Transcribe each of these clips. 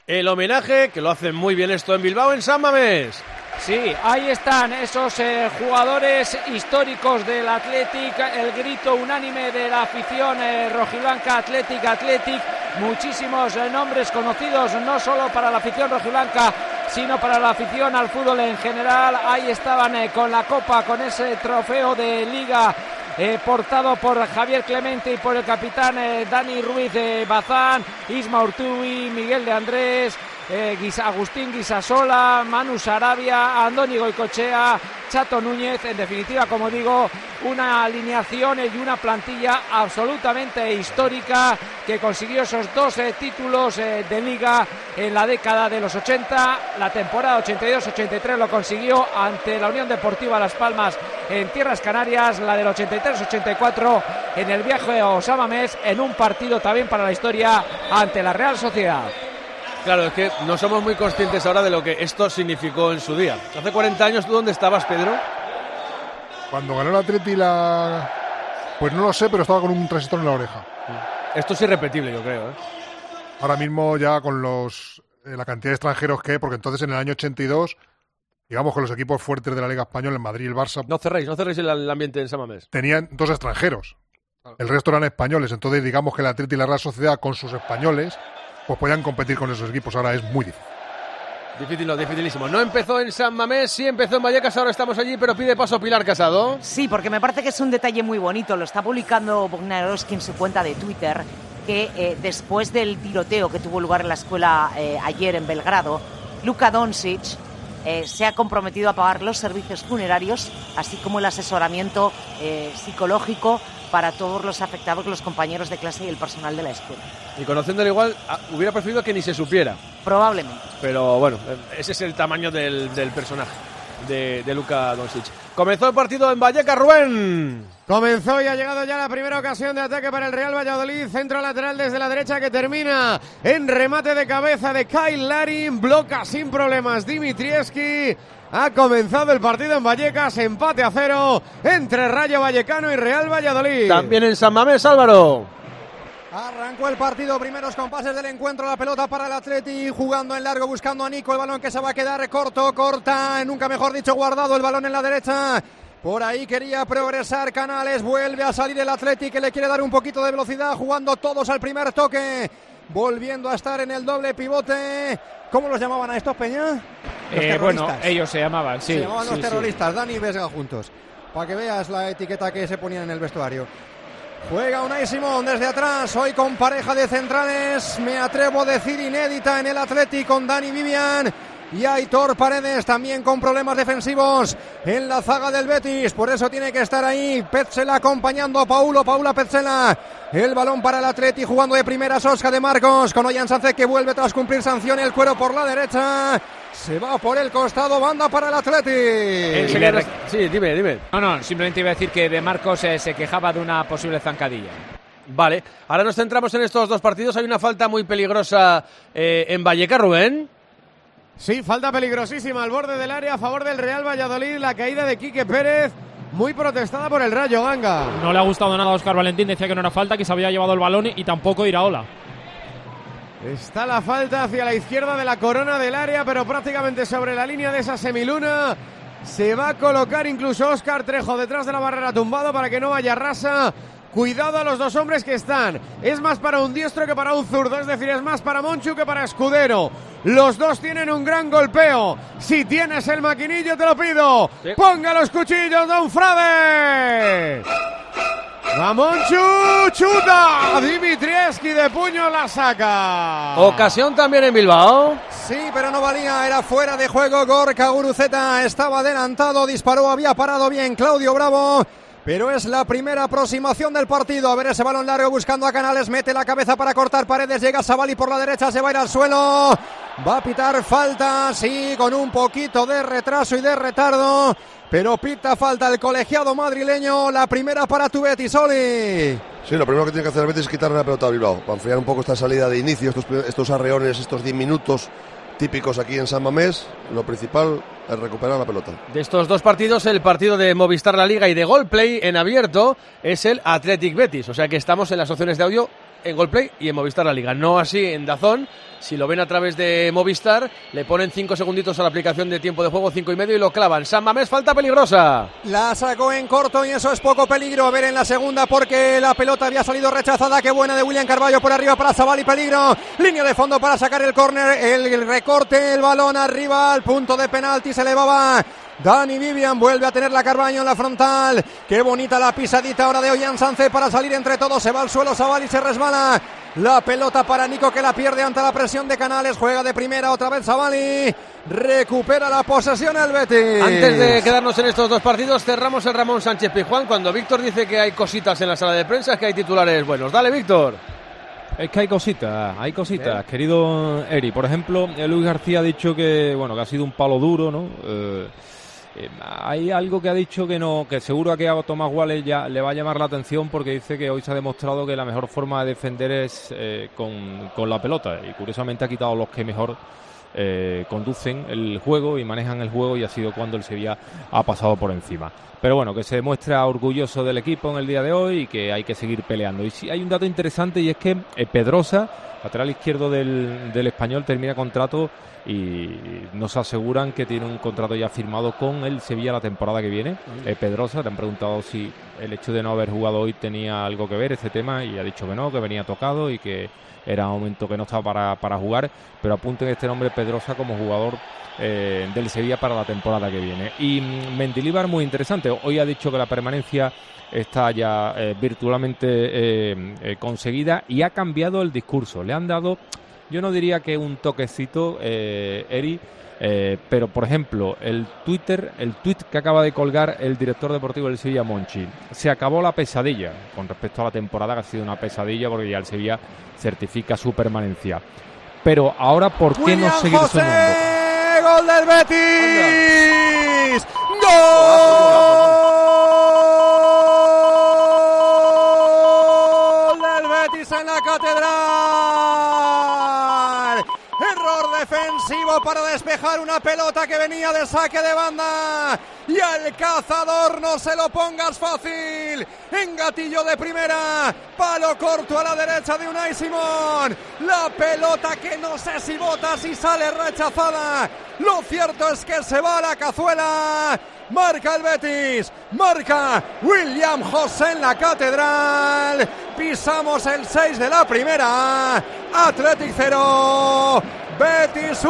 el homenaje, que lo hacen muy bien esto en Bilbao, en San Mamés. Sí, ahí están esos jugadores históricos del Athletic, el grito unánime de la afición rojiblanca, Athletic, muchísimos nombres conocidos, no solo para la afición rojiblanca, sino para la afición al fútbol en general. Ahí estaban con la copa, con ese trofeo de Liga, portado por Javier Clemente y por el capitán Dani Ruiz Bazán, Isma Urtubi, Miguel de Andrés, Agustín Guisasola, Manu Sarabia, Andoni Goicoechea, Chato Núñez. En definitiva, como digo, una alineación y una plantilla absolutamente histórica que consiguió esos 2 títulos de Liga en la década de los 80. La temporada 82-83 lo consiguió ante la Unión Deportiva Las Palmas en Tierras Canarias, la del 83-84 en el viaje a San Mamés, en un partido también para la historia ante la Real Sociedad. Claro, es que no somos muy conscientes ahora de lo que esto significó en su día. Hace 40 años, ¿tú dónde estabas, Pedro? Cuando ganó el Atleti pues no lo sé, pero estaba con un transistor en la oreja. Esto es irrepetible, yo creo, ¿eh? Ahora mismo ya con la cantidad de extranjeros que hay, porque entonces en el año 82, digamos que los equipos fuertes de la Liga Española, el Madrid y el Barça... No cerréis el ambiente en San Mamés. Tenían 2 extranjeros. El resto eran españoles. Entonces digamos que el Atleti y la Real Sociedad con sus españoles pues podían competir con esos equipos. Ahora es muy difícil. Difícil, no, dificilísimo. No empezó en San Mamés, sí empezó en Vallecas, ahora estamos allí, pero pide paso Pilar Casado. Sí, porque me parece que es un detalle muy bonito. Lo está publicando Bognarowski en su cuenta de Twitter, que después del tiroteo que tuvo lugar en la escuela ayer en Belgrado, Luka Doncic se ha comprometido a pagar los servicios funerarios, así como el asesoramiento psicológico para todos los afectados, los compañeros de clase y el personal de la escuela. Y conociéndole igual, hubiera preferido que ni se supiera. Probablemente. Pero bueno, ese es el tamaño del personaje de Luka Doncic. Comenzó el partido en Vallecas, Rubén. Comenzó y ha llegado ya la primera ocasión de ataque para el Real Valladolid. Centro lateral desde la derecha que termina en remate de cabeza de Kyle Larin. Bloca sin problemas Dimitrievski. Ha comenzado el partido en Vallecas, empate a 0 entre Rayo Vallecano y Real Valladolid. También en San Mamés, Álvaro. Arrancó el partido, primeros compases del encuentro, la pelota para el Atleti, jugando en largo, buscando a Nico, el balón que se va a quedar corta, nunca mejor dicho, guardado el balón en la derecha. Por ahí quería progresar Canales, vuelve a salir el Atleti que le quiere dar un poquito de velocidad, jugando todos al primer toque, volviendo a estar en el doble pivote. ¿Cómo los llamaban a estos, Peña? Bueno, ellos se llamaban, sí. Se llamaban los terroristas, sí. Dani y Vesga juntos, para que veas la etiqueta que se ponían en el vestuario. Juega Unai Simón desde atrás, hoy con pareja de centrales, me atrevo a decir inédita en el Atleti, con Dani Vivian y Aitor Paredes, también con problemas defensivos en la zaga del Betis, por eso tiene que estar ahí Petzela acompañando a Paula Petzela. El balón para el Atleti, jugando de primera Oscar de Marcos, con Ollán Sánchez que vuelve tras cumplir sanción, el cuero por la derecha, se va por el costado, banda para el Atleti. Sí, dime. No, simplemente iba a decir que De Marcos se quejaba de una posible zancadilla. Vale, ahora nos centramos en estos 2 partidos. Hay una falta muy peligrosa en Vallecas, Rubén. Sí, falta peligrosísima al borde del área a favor del Real Valladolid, la caída de Quique Pérez, muy protestada por el Rayo, Ganga. No le ha gustado nada a Óscar Valentín, decía que no era falta, que se había llevado el balón y tampoco Iraola. Está la falta hacia la izquierda de la corona del área, pero prácticamente sobre la línea de esa semiluna. Se va a colocar incluso Óscar Trejo detrás de la barrera, tumbado para que no vaya rasa. Cuidado a los 2 hombres que están. Es más para un diestro que para un zurdo. Es decir, es más para Monchu que para Escudero. Los 2 tienen un gran golpeo. Si tienes el maquinillo te lo pido. Sí. Ponga los cuchillos, Don Frade. Va Monchu, chuta. Dimitrievski de puño la saca. Ocasión también en Bilbao. Sí, pero no valía, era fuera de juego. Gorka Guruceta estaba adelantado, disparó, había parado bien Claudio Bravo. Pero es la primera aproximación del partido. A ver ese balón largo buscando a Canales. Mete la cabeza para cortar Paredes. Llega Savali por la derecha. Se va a ir al suelo. Va a pitar falta. Sí, con un poquito de retraso y de retardo. Pero pita falta el colegiado madrileño. La primera para tu Betis, Oli. Sí, lo primero que tiene que hacer el Betis es quitarle la pelota a Bilbao. Para enfriar un poco esta salida de inicio. Estos arreones, estos 10 minutos típicos aquí en San Mamés. Lo principal es recuperar la pelota. De estos 2 partidos, el partido de Movistar La Liga y de Goalplay en abierto es el Athletic Betis. O sea que estamos en las opciones de audio en Golplay y en Movistar La Liga. No así en DAZN. Si lo ven a través de Movistar, le ponen 5 segunditos a la aplicación de tiempo de juego, 5,5 y lo clavan. San Mamés, falta peligrosa. La sacó en corto y eso es poco peligro. A ver en la segunda porque la pelota había salido rechazada. Qué buena de William Carballo por arriba para Zabal y peligro. Línea de fondo para sacar el córner, el recorte, el balón arriba al punto de penalti. Se elevaba Dani Vivian, vuelve a tener la Carballo en la frontal. Qué bonita la pisadita ahora de Ollán Sánchez para salir entre todos. Se va al suelo Zabal y se resbala. La pelota para Nico que la pierde ante la presión de Canales. Juega de primera otra vez Zabali. Recupera la posesión el Betis. Antes de quedarnos en estos dos partidos, cerramos el Ramón Sánchez Pizjuán. Cuando Víctor dice que hay cositas en la sala de prensa, es que hay titulares buenos. Dale, Víctor. Es que hay cositas, querido Eri. Por ejemplo, Luis García ha dicho que ha sido un palo duro, ¿no? Hay algo que ha dicho que no, que seguro que a Tomás Wallace ya le va a llamar la atención, porque dice que hoy se ha demostrado que la mejor forma de defender es con la pelota, y curiosamente ha quitado a los que mejor conducen el juego y manejan el juego, y ha sido cuando el Sevilla ha pasado por encima. Pero bueno, que se demuestra orgulloso del equipo en el día de hoy y que hay que seguir peleando. Y sí, hay un dato interesante, y es que Pedrosa, lateral izquierdo del Español, termina contrato y nos aseguran que tiene un contrato ya firmado con el Sevilla la temporada que viene. Pedrosa, le han preguntado si el hecho de no haber jugado hoy tenía algo que ver ese tema, y ha dicho que no, que venía tocado y que era un momento que no estaba para jugar, pero apunten este nombre Pedrosa como jugador del Sevilla para la temporada que viene. Y Mendilibar, muy interesante, hoy ha dicho que la permanencia está ya virtualmente conseguida, y ha cambiado el discurso. Le han dado, yo no diría que un toquecito, Eri, pero por ejemplo el tuit que acaba de colgar el director deportivo del Sevilla, Monchi: se acabó la pesadilla con respecto a la temporada, que ha sido una pesadilla porque ya el Sevilla certifica su permanencia. Pero ahora, ¿por qué no seguir soñando? ¡Gol del Betis! ¡Gol del Betis en la Catedral! Error defensivo para despejar una pelota que venía de saque de banda, y al cazador no se lo pongas fácil. Engatillo de primera, palo corto a la derecha de Unai Simón. La pelota que no sé si bota, si sale rechazada. Lo cierto es que se va a la cazuela. Marca el Betis, marca William José en la Catedral. Pisamos el 6 de la primera. Athletic 0, Betis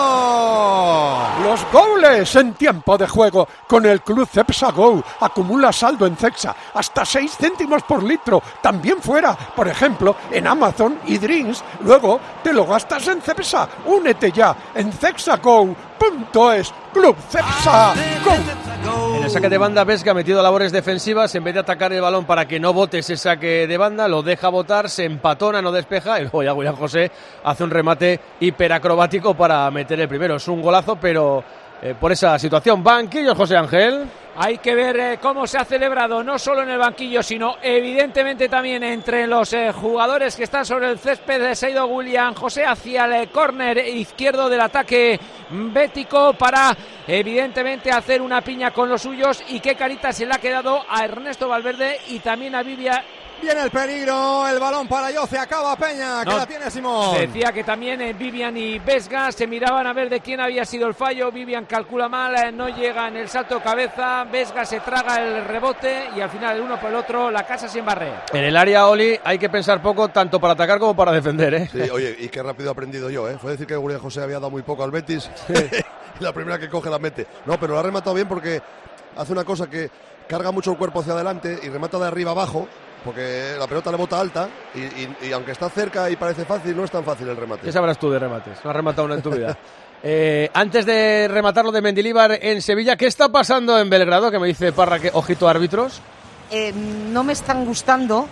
1. Los goles en tiempo de juego con el Club Cepsa Go. Acumula saldo en Cepsa hasta 6 céntimos por litro. También fuera, por ejemplo, en Amazon y Drinks. Luego te lo gastas en Cepsa. Únete ya en cepsago.es. Club Cepsa Go. En el saque de banda, Vesga ha metido labores defensivas. En vez de atacar el balón para que no bote ese saque de banda, lo deja botar, se empatona, no despeja, y luego ya William José hace un remate hiperacrobático para meter el primero. Es un golazo, pero por esa situación. Banquillo, José Ángel. Hay que ver cómo se ha celebrado, no solo en el banquillo, sino evidentemente también entre los jugadores que están sobre el césped. Se ha ido William José hacia el córner izquierdo del ataque bético para evidentemente hacer una piña con los suyos. Y qué carita se le ha quedado a Ernesto Valverde y también a Vivian. Viene el peligro, el balón para Yoce, acaba Peña, que la tiene Simón. Decía que también Vivian y Vesga se miraban a ver de quién había sido el fallo. Vivian calcula mal, no llega en el salto cabeza. Vesga se traga el rebote y al final el uno por el otro, la casa sin barrer. En el área, Oli, hay que pensar poco tanto para atacar como para defender, ¿eh? Sí, oye, y qué rápido he aprendido yo, ¿eh? Fue decir que William José había dado muy poco al Betis. Sí. Y la primera que coge la mete. No, pero lo ha rematado bien porque hace una cosa que carga mucho el cuerpo hacia adelante y remata de arriba abajo, porque la pelota le bota alta y aunque está cerca y parece fácil, no es tan fácil el remate. ¿Qué sabrás tú de remates? No has rematado una en tu vida. Antes de rematarlo de Mendilibar en Sevilla, ¿qué está pasando en Belgrado? Que me dice Parra que ojito árbitros. No me están gustando,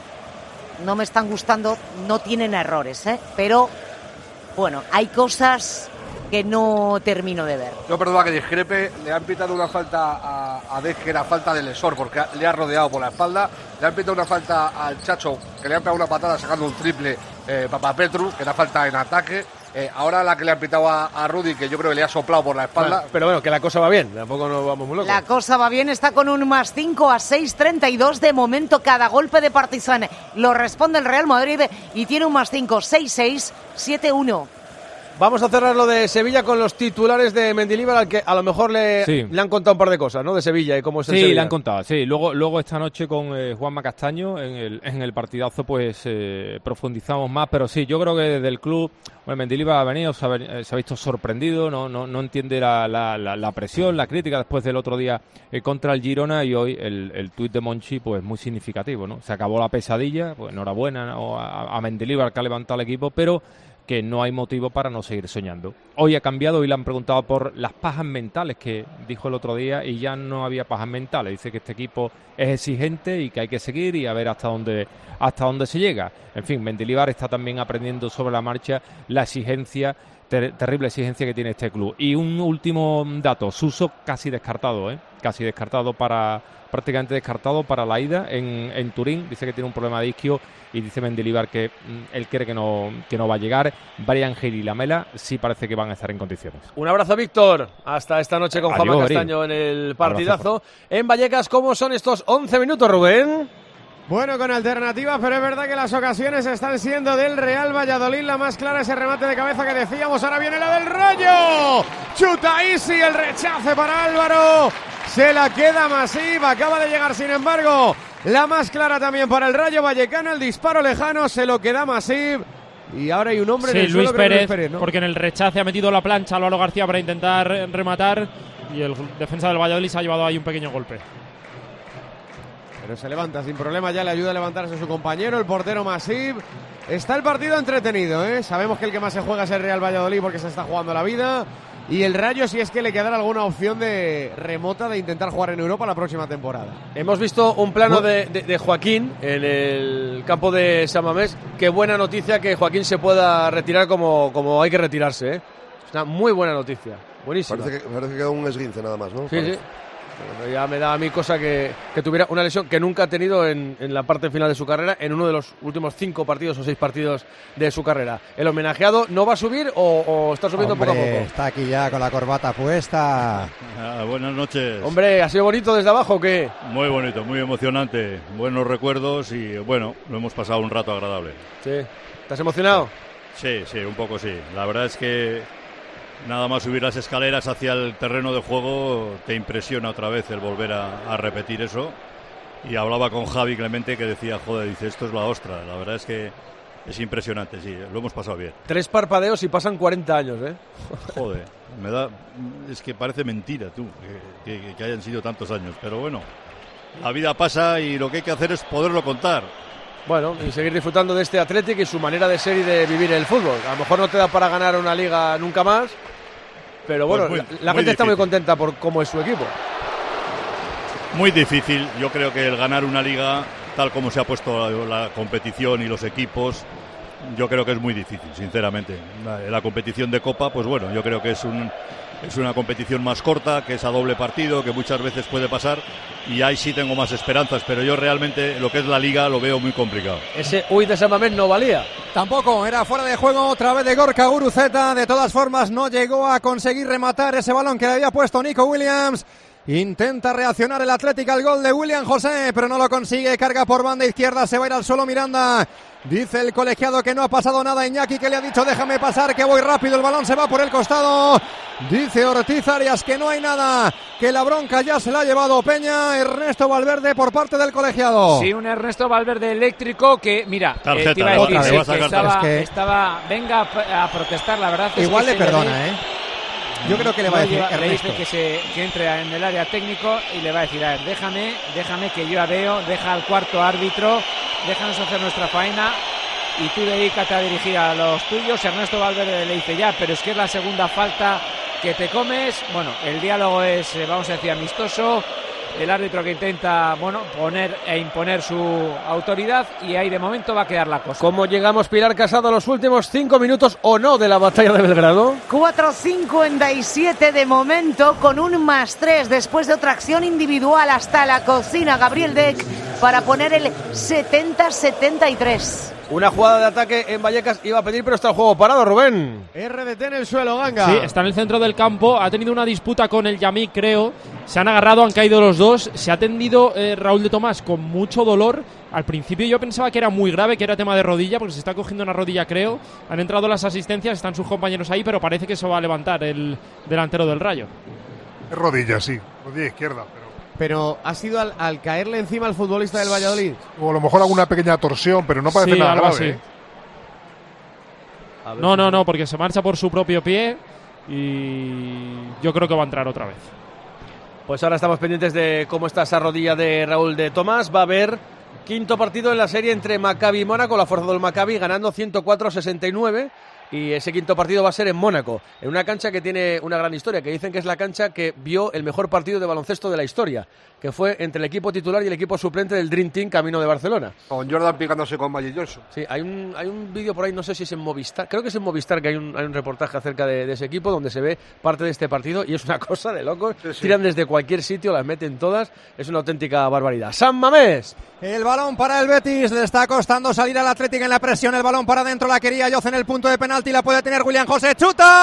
no tienen errores, pero bueno, hay cosas que no termino de ver. Yo perdona que discrepe, le han pitado una falta a Dez, que era falta del Lesor, porque le ha rodeado por la espalda. Le han pitado una falta al Chacho, que le han pegado una patada sacando un triple Papapetru, que era falta en ataque. Ahora la que le ha pitado a Rudy, que yo creo que le ha soplado por la espalda. Bueno, pero bueno, que la cosa va bien, tampoco nos vamos muy locos. La cosa va bien, está con un +5 a 6.32 de momento cada golpe de Partizan. Lo responde el Real Madrid y tiene un +5, 6-6, 7-1. Vamos a cerrar lo de Sevilla con los titulares de Mendilibar, al que a lo mejor le han contado un par de cosas, ¿no? De Sevilla y cómo es el Sevilla. Sí, le han contado, sí. Luego esta noche con Juanma Castaño en el partidazo pues profundizamos más, pero sí, yo creo que desde el club, bueno, Mendilibar ha venido, se ha visto sorprendido, no entiende la presión, la crítica después del otro día contra el Girona, y hoy el tuit de Monchi pues muy significativo, ¿no? Se acabó la pesadilla, pues enhorabuena, ¿no? a Mendilibar, que ha levantado el equipo, pero que no hay motivo para no seguir soñando. Hoy ha cambiado, hoy le han preguntado por las pajas mentales que dijo el otro día, y ya no había pajas mentales. Dice que este equipo es exigente y que hay que seguir y a ver hasta dónde se llega. En fin, Mendilibar está también aprendiendo sobre la marcha la exigencia, terrible exigencia que tiene este club. Y un último dato, Suso casi descartado, prácticamente descartado para la ida en Turín. Dice que tiene un problema de isquio y dice Mendilibar que él cree que no va a llegar. Brian Gil y Lamela sí parece que van a estar en condiciones. Un abrazo, Víctor. Hasta esta noche con Juanma Castaño en el partidazo. En Vallecas, ¿cómo son estos 11 minutos, Rubén? Bueno, con alternativas, pero es verdad que las ocasiones están siendo del Real Valladolid. La más clara, ese remate de cabeza que decíamos. Ahora viene la del Rayo. Chuta Isi, el rechace para Álvaro. Se la queda Masip. Acaba de llegar, sin embargo, la más clara también para el Rayo Vallecano. El disparo lejano se lo queda Masip. Y ahora hay un hombre en el suelo, Luis Pérez, ¿no? Porque en el rechace ha metido la plancha Álvaro García para intentar rematar. Y el defensa del Valladolid se ha llevado ahí un pequeño golpe. Pero se levanta sin problema, ya le ayuda a levantarse a su compañero, el portero Masip. Está el partido entretenido, ¿eh? Sabemos que el que más se juega es el Real Valladolid porque se está jugando la vida. Y el Rayo, si es que le quedara alguna opción de remota de intentar jugar en Europa la próxima temporada. Hemos visto un plano de Joaquín en el campo de San Mamés. Qué buena noticia que Joaquín se pueda retirar como hay que retirarse, ¿eh? Es una muy buena noticia, buenísima. Parece que queda un esguince nada más, ¿no? Sí. Bueno, ya me da a mí cosa que tuviera una lesión que nunca ha tenido en la parte final de su carrera, en uno de los últimos 5 partidos o 6 partidos de su carrera. ¿El homenajeado no va a subir o está subiendo poco a poco? Está aquí ya con la corbata puesta. Buenas noches. Hombre, ¿ha sido bonito desde abajo o qué? Muy bonito, muy emocionante. Buenos recuerdos y bueno, lo hemos pasado un rato agradable. Sí. ¿Te has emocionado? Sí, un poco sí. La verdad es que nada más subir las escaleras hacia el terreno de juego te impresiona otra vez el volver a repetir eso. Y hablaba con Javi Clemente que decía, joder, dice, esto es la ostra. La verdad es que es impresionante, sí, lo hemos pasado bien. 3 parpadeos y pasan 40 años, ¿eh? Joder, es que parece mentira, tú, que hayan sido tantos años. Pero bueno, la vida pasa y lo que hay que hacer es poderlo contar. Bueno, y seguir disfrutando de este Athletic y su manera de ser y de vivir el fútbol. A lo mejor no te da para ganar una liga nunca más, pero bueno, pues la gente está muy contenta por cómo es su equipo. Muy difícil, yo creo que el ganar una liga, tal como se ha puesto la competición y los equipos, yo creo que es muy difícil, sinceramente. La competición de Copa, pues bueno, yo creo que es una competición más corta, que es a doble partido, que muchas veces puede pasar, y ahí sí tengo más esperanzas, pero yo realmente lo que es la Liga lo veo muy complicado. Ese de San Mamés no valía. Tampoco, era fuera de juego otra vez de Gorka Guruceta. De todas formas no llegó a conseguir rematar ese balón que le había puesto Nico Williams. Intenta reaccionar el Atlético al gol de William José, pero no lo consigue. Carga por banda izquierda, se va a ir al suelo Miranda. Dice el colegiado que no ha pasado nada. Iñaki, que le ha dicho déjame pasar, que voy rápido. El balón se va por el costado. Dice Ortiz Arias que no hay nada, que la bronca ya se la ha llevado Peña. Ernesto Valverde por parte del colegiado. Sí, un Ernesto Valverde eléctrico que, mira, tarjeta, te iba a decir, estaba venga a protestar, la verdad. Igual le perdona, Yo creo que le va a decir Ernesto. Le dice que entre en el área técnico y le va a decir, a ver, déjame que yo ya veo, deja al cuarto árbitro, déjanos hacer nuestra faena y tú dedícate a dirigir a los tuyos. Ernesto Valverde le dice, ya, pero es que es la segunda falta que te comes. Bueno, el diálogo es, vamos a decir, amistoso. El árbitro que intenta, poner e imponer su autoridad, y ahí de momento va a quedar la cosa. ¿Cómo llegamos, Pilar Casado, a los últimos 5 minutos o no de la batalla de Belgrado? 4:57 de momento, con un +3 después de otra acción individual hasta la cocina Gabriel Deck para poner el 70-73. Una jugada de ataque en Vallecas iba a pedir, pero está el juego parado, Rubén. RDT en el suelo, Ganga. Sí, está en el centro del campo. Ha tenido una disputa con el Yamí, creo. Se han agarrado, han caído los dos. Se ha atendido Raúl de Tomás con mucho dolor. Al principio yo pensaba que era muy grave, que era tema de rodilla, porque se está cogiendo una rodilla, creo. Han entrado las asistencias, están sus compañeros ahí, pero parece que se va a levantar el delantero del Rayo. Es rodilla, sí. Rodilla izquierda, Pero ha sido al caerle encima al futbolista del Valladolid. O a lo mejor alguna pequeña torsión, pero no parece nada algo grave. Así. No, porque se marcha por su propio pie y yo creo que va a entrar otra vez. Pues ahora estamos pendientes de cómo está esa rodilla de Raúl de Tomás. Va a haber quinto partido en la serie entre Maccabi y Mónaco. La fuerza del Maccabi ganando 104-69. Y ese quinto partido va a ser en Mónaco, en una cancha que tiene una gran historia, que dicen que es la cancha que vio el mejor partido de baloncesto de la historia, que fue entre el equipo titular y el equipo suplente del Dream Team camino de Barcelona. Con Jordan picándose con Magic Johnson. Sí, hay un vídeo por ahí, no sé si es en Movistar, creo que es en Movistar, que hay un reportaje acerca de ese equipo donde se ve parte de este partido y es una cosa de locos. Sí. Tiran desde cualquier sitio, las meten todas, es una auténtica barbaridad. San Mamés. El balón para el Betis, le está costando salir al Athletic en la presión, el balón para adentro, la quería Yoz en el punto de penalti, la puede tener William José,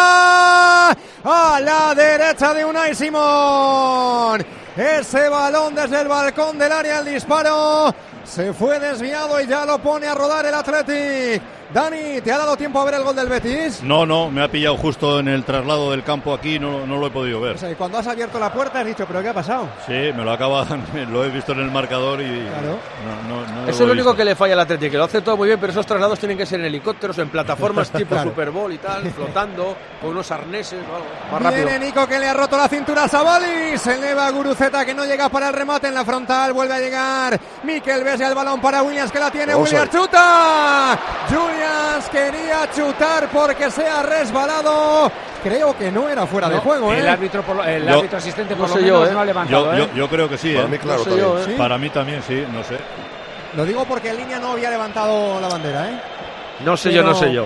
chuta a la derecha de Unai Simón, ese balón desde el balcón del área, el disparo se fue desviado y ya lo pone a rodar el Athletic. Dani, ¿te ha dado tiempo a ver el gol del Betis? No, me ha pillado justo en el traslado del campo aquí, no lo he podido ver. O sea, y cuando has abierto la puerta has dicho, ¿pero qué ha pasado? Sí, me lo lo he visto en el marcador y claro. no eso es lo único que le falla al Atlético, que lo hace todo muy bien, pero esos traslados tienen que ser en helicópteros, en plataformas tipo claro. Super Bowl y tal, flotando, con unos arneses o algo más rápido. Viene Nico, que le ha roto la cintura a Sabali, se eleva Guruceta, que no llega para el remate en la frontal, vuelve a llegar Mikel Vesga, el balón para Williams, que la tiene, Williams chuta, Williams quería chutar porque se ha resbalado, creo que no era fuera de juego. El árbitro asistente por lo menos no ha levantado. Yo creo que sí, para mí, claro, ¿Sí? Para mí también, sí, no sé. Lo digo porque en línea no había levantado la bandera, No sé yo.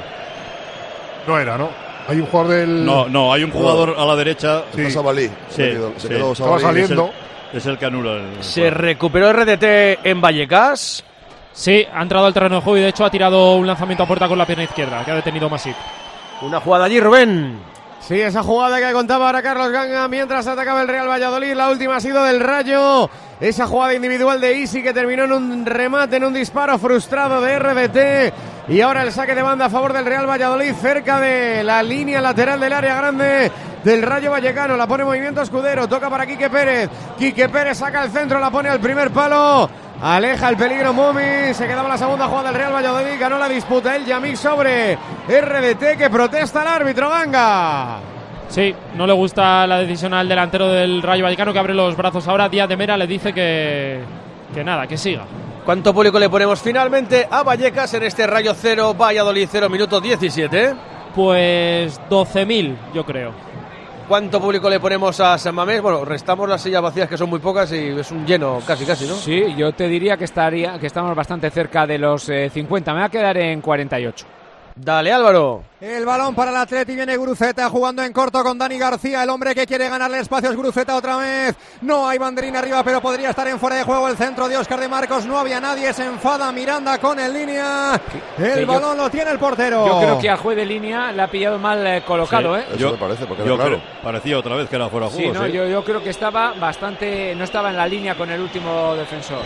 No era, ¿no? Hay un jugador del... No, hay un jugador a la derecha. Sí. Sabalí. Se quedó Estaba saliendo. Es el que anula Se recuperó RDT en Vallecas. Sí, ha entrado al terreno de juego y de hecho ha tirado un lanzamiento a puerta con la pierna izquierda, que ha detenido Masip. Una jugada allí, Rubén. Sí, esa jugada que contaba ahora Carlos Ganga mientras atacaba el Real Valladolid. La última ha sido del Rayo. Esa jugada individual de Isi que terminó en un remate, en un disparo frustrado de RDT. Y ahora el saque de banda a favor del Real Valladolid, cerca de la línea lateral del área grande del Rayo Vallecano. La pone en movimiento Escudero, toca para Quique Pérez. Quique Pérez saca el centro, la pone al primer palo. Aleja el peligro Momi, se quedaba la segunda jugada del Real Valladolid, ganó la disputa el Yamik sobre RDT, que protesta al árbitro Ganga. Sí, no le gusta la decisión al delantero del Rayo Vallecano, que abre los brazos ahora. Díaz de Mera le dice que nada, que siga. ¿Cuánto público le ponemos finalmente a Vallecas en este Rayo 0, Valladolid 0, minuto 17? Pues 12.000, yo creo. ¿Cuánto público le ponemos a San Mamés? Bueno, restamos las sillas vacías, que son muy pocas, y es un lleno casi, ¿no? Sí, yo te diría que estamos bastante cerca de los 50. Me va a quedar en 48. Dale, Álvaro. El balón para el Atleti, viene Guruceta jugando en corto con Dani García, el hombre que quiere ganarle espacios. Guruceta otra vez, no hay banderín arriba, pero podría estar en fuera de juego. El centro de Óscar de Marcos, no había nadie, se enfada Miranda con el línea. El balón lo tiene el portero. Yo creo que al juez de línea le ha pillado mal colocado, sí, Eso me parece, porque parecía otra vez que era fuera de juego. Sí, no, yo creo que estaba bastante, no estaba en la línea con el último defensor.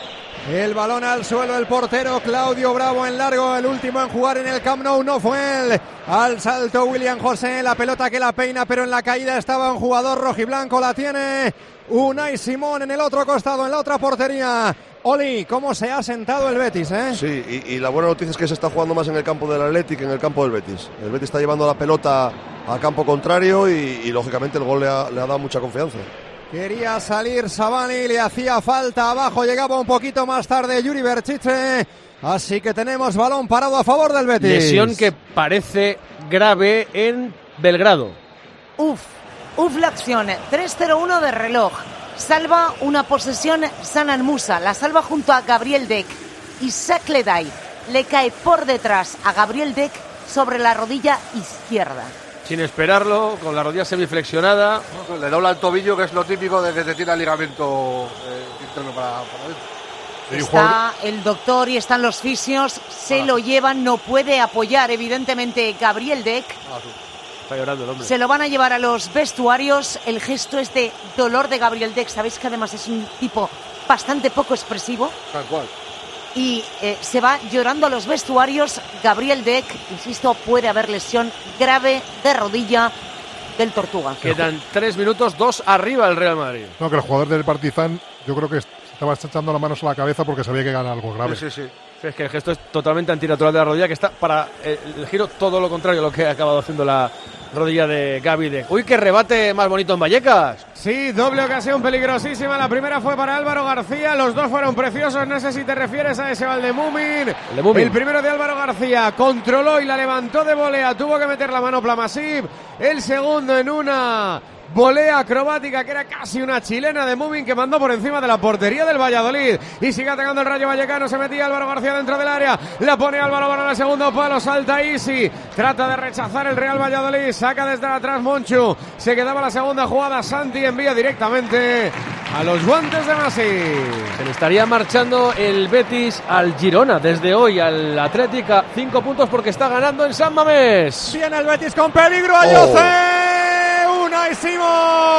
El balón al suelo, el portero Claudio Bravo en largo, el último en jugar en el Camp Nou no fue él. Al salto William José, la pelota que la peina, pero en la caída estaba un jugador rojiblanco, la tiene Unai Simón en el otro costado, en la otra portería. Oli, ¿cómo se ha sentado el Betis, Sí, y la buena noticia es que se está jugando más en el campo del Athletic que en el campo del Betis. El Betis está llevando la pelota a campo contrario y lógicamente el gol le ha dado mucha confianza. Quería salir Savani, le hacía falta abajo, llegaba un poquito más tarde Yuri Berchiche, así que tenemos balón parado a favor del Betis. Lesión que parece grave en Belgrado. Uf la acción, 3:01 de reloj, salva una posesión Sanan Musa, la salva junto a Gabriel Deck, Isaac Ledai le cae por detrás a Gabriel Deck sobre la rodilla izquierda. Sin esperarlo, con la rodilla semiflexionada. Le dobla el tobillo, que es lo típico de que te tira el ligamento interno para adentro. Está el doctor y están los fisios, se lo llevan, no puede apoyar evidentemente Gabriel Deck. Está llorando el hombre. Se lo van a llevar a los vestuarios, el gesto es de dolor de Gabriel Deck, sabéis que además es un tipo bastante poco expresivo. Tal cual. Y se va llorando a los vestuarios. Gabriel Deck, insisto, puede haber lesión grave de rodilla del Tortuga. Quedan 3 minutos, 2 arriba el Real Madrid. No, que el jugador del Partizan, yo creo que estaba echando las manos a la cabeza porque sabía que gana algo grave. Sí. Es que el gesto es totalmente antinatural de la rodilla, que está para el giro todo lo contrario a lo que ha acabado haciendo la rodilla de Gaby Deck. ¡Uy, qué rebate más bonito en Vallecas! Sí, doble ocasión peligrosísima. La primera fue para Álvaro García. Los dos fueron preciosos. No sé si te refieres a ese Valdemumin. El primero de Álvaro García controló y la levantó de volea. Tuvo que meter la mano Plamasip. El segundo en una volea acrobática que era casi una chilena de Mumin, que mandó por encima de la portería del Valladolid. Y sigue atacando el Rayo Vallecano. Se metía Álvaro García dentro del área. La pone Álvaro para el segundo palo. Salta Isi. Trata de rechazar el Real Valladolid. Saca desde atrás Monchu. Se quedaba la segunda jugada. Santi envía directamente a los guantes de Masip. Se le estaría marchando el Betis al Girona desde hoy al Atlético. 5 puntos porque está ganando en San Mamés. Viene el Betis con peligro. Ayoce. Unai Simón.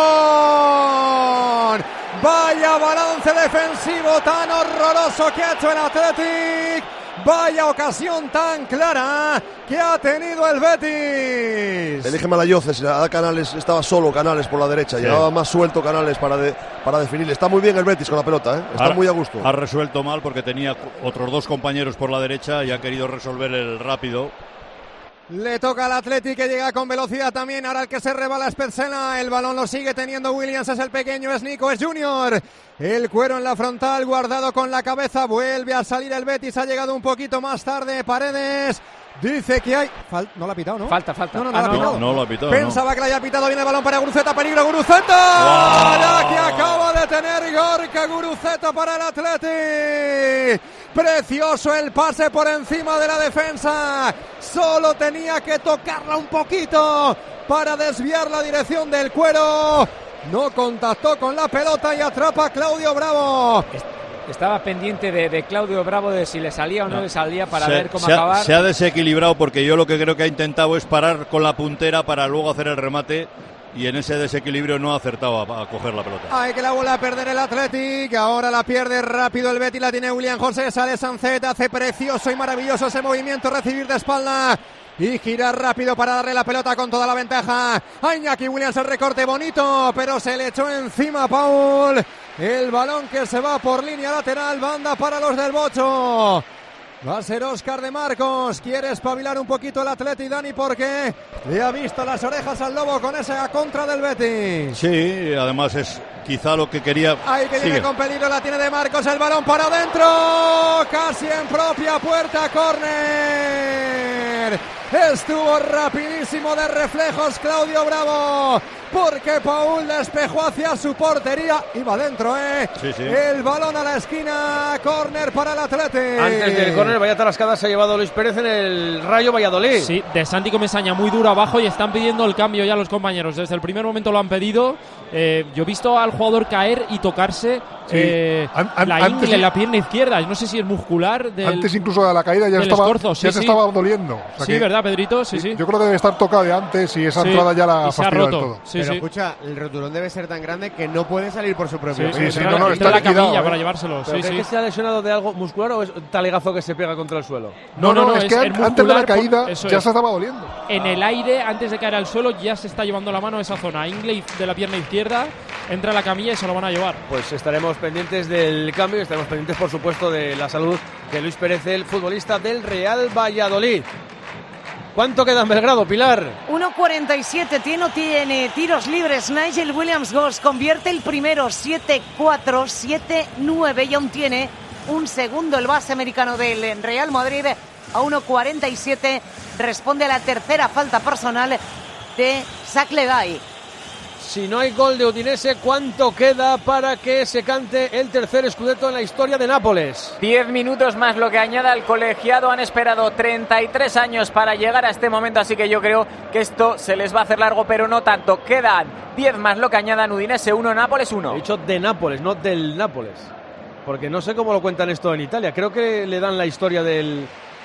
Vaya balance defensivo tan horroroso que ha hecho el Athletic. Vaya ocasión tan clara que ha tenido el Betis. Elige mal a Ayoce, si la da Canales, estaba solo Canales por la derecha, llevaba más suelto Canales para definir. Está muy bien el Betis con la pelota, está muy a gusto. Ha resuelto mal porque tenía otros dos compañeros por la derecha y ha querido resolver el rápido. Le toca al Athletic, que llega con velocidad también. Ahora el que se rebala es Petzela. El balón lo sigue teniendo Williams. Es el pequeño, es Nico, es Junior. El cuero en la frontal, guardado con la cabeza. Vuelve a salir el Betis. Ha llegado un poquito más tarde Paredes. Dice que hay... no lo ha pitado, ¿no? Falta. No lo ha pitado. No lo ha pitado. Pensaba que lo haya pitado. Viene el balón para Guruceta. Peligro, Guruceta. La que acaba de tener Gorka Guruceta para el Athletic. Precioso el pase por encima de la defensa. Solo tenía que tocarla un poquito para desviar la dirección del cuero. No contactó con la pelota y atrapa a Claudio Bravo. Estaba pendiente de Claudio Bravo de si le salía o no le salía para ver cómo acabar. Se ha desequilibrado porque yo lo que creo que ha intentado es parar con la puntera para luego hacer el remate y en ese desequilibrio no ha acertado a coger la pelota. Hay que la vuelve a perder el Athletic. Ahora la pierde rápido el Betis. La tiene William José. Sale Sancet. Hace precioso y maravilloso ese movimiento. Recibir de espalda y girar rápido para darle la pelota con toda la ventaja a Iñaki Williams. El recorte bonito, pero se le echó encima a Paul. El balón que se va por línea lateral. Banda para los del Bocho. Va a ser Óscar de Marcos. Quiere espabilar un poquito el Athletic, Dani, porque le ha visto las orejas al Lobo con esa contra del Betis. Sí, además es quizá lo que quería. Ahí que viene con peligro, la tiene de Marcos, el balón para adentro, casi en propia puerta, córner. Estuvo rapidísimo de reflejos Claudio Bravo, porque Paul despejó hacia su portería. Iba adentro, Sí. El balón a la esquina, córner para el Athletic. Antes del córner, vaya tarascada se ha llevado Luis Pérez en el Rayo Valladolid. Sí, de Santi Comesaña muy duro abajo y están pidiendo el cambio ya los compañeros. Desde el primer momento lo han pedido. Yo he visto al jugador caer y tocarse la ingle en la pierna izquierda. No sé si es muscular. Antes incluso de la caída ya se estaba doliendo. O sea sí, ¿verdad, Pedrito? Sí. Yo creo que debe estar tocado de antes y esa entrada ya la ha fastidiado del todo. Pero escucha, el rotulón debe ser tan grande que no puede salir por su propio peso. No, está la camilla para llevárselo. ¿Es que se ha lesionado de algo muscular o es un talegazo que se pega contra el suelo? No, es que antes de la caída ya se estaba doliendo. En el aire, antes de caer al suelo, ya se está llevando la mano a esa zona. Ingle de la pierna izquierda, entra a la camilla y se lo van a llevar. Pues estaremos pendientes del cambio y estaremos pendientes, por supuesto, de la salud de Luis Pérez, el futbolista del Real Valladolid. ¿Cuánto queda en Belgrado, Pilar? 1:47, no tiene tiros libres. Nigel Williams-Goss convierte el primero, 7-4, 7-9, y aún tiene un segundo el base americano del Real Madrid. A 1:47 responde a la tercera falta personal de Sakledai. Si no hay gol de Udinese, ¿cuánto queda para que se cante el tercer scudetto en la historia de Nápoles? 10 minutos más lo que añada el colegiado. Han esperado 33 años para llegar a este momento, así que yo creo que esto se les va a hacer largo, pero no tanto. Quedan 10 más lo que añadan. Udinese 1, Nápoles 1. He dicho de Nápoles, no del Nápoles. porque no sé cómo lo cuentan esto en Italia. Creo que le dan la historia del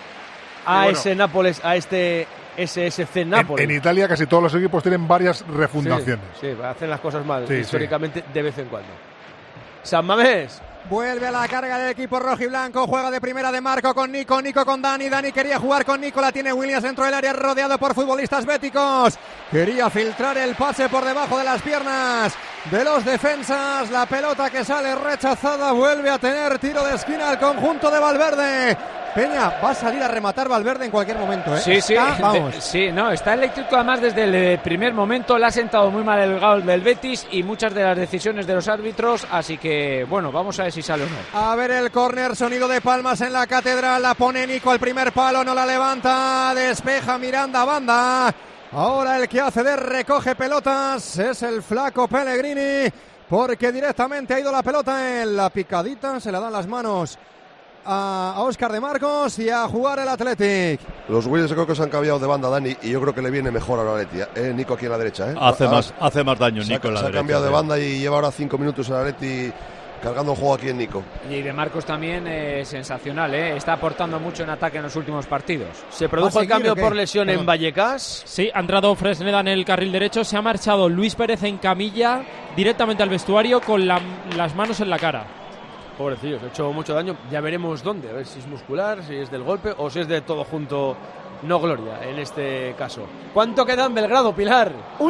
AS Nápoles a este SSC Nápoles. En Italia casi todos los equipos tienen varias refundaciones. Sí, hacen las cosas mal, Sí, históricamente, de vez en cuando. San Mamés. Vuelve a la carga del equipo rojiblanco, juega de primera de Marco con Nico, Nico con Dani, Dani quería jugar con Nico, la tiene Williams dentro del área rodeado por futbolistas béticos, quería filtrar el pase por debajo de las piernas de los defensas, la pelota que sale rechazada, vuelve a tener tiro de esquina al conjunto de Valverde. Peña, va a salir a rematar Valverde en cualquier momento, ¿eh? Sí, vamos. Está eléctrico además desde el primer momento, le ha sentado muy mal el gol del Betis y muchas de las decisiones de los árbitros, así que, bueno, vamos a ver si sale o no. A ver el córner, sonido de palmas en la catedral, la pone Nico al primer palo, no la levanta, despeja Miranda banda. Ahora el que hace de recoge pelotas es el flaco Pellegrini, porque directamente ha ido la pelota en la picadita, se la dan las manos a Óscar de Marcos y a jugar el Athletic. Los Williams creo que se han cambiado de banda, Dani, y yo creo que le viene mejor a la Atleti, Nico aquí en la derecha. Hace más daño Nico en la derecha. Se ha cambiado de banda y lleva ahora 5 minutos el Atleti cargando el juego aquí en Nico. Y de Marcos también sensacional, está aportando mucho en ataque en los últimos partidos. ¿Se produjo el cambio por lesión en Vallecas? Sí, ha entrado Fresneda en el carril derecho, se ha marchado Luis Pérez en camilla directamente al vestuario con las manos en la cara. Pobrecillo, se ha hecho mucho daño. Ya veremos dónde, a ver si es muscular, si es del golpe o si es de todo junto. No gloria, en este caso. ¿Cuánto queda en Belgrado, Pilar?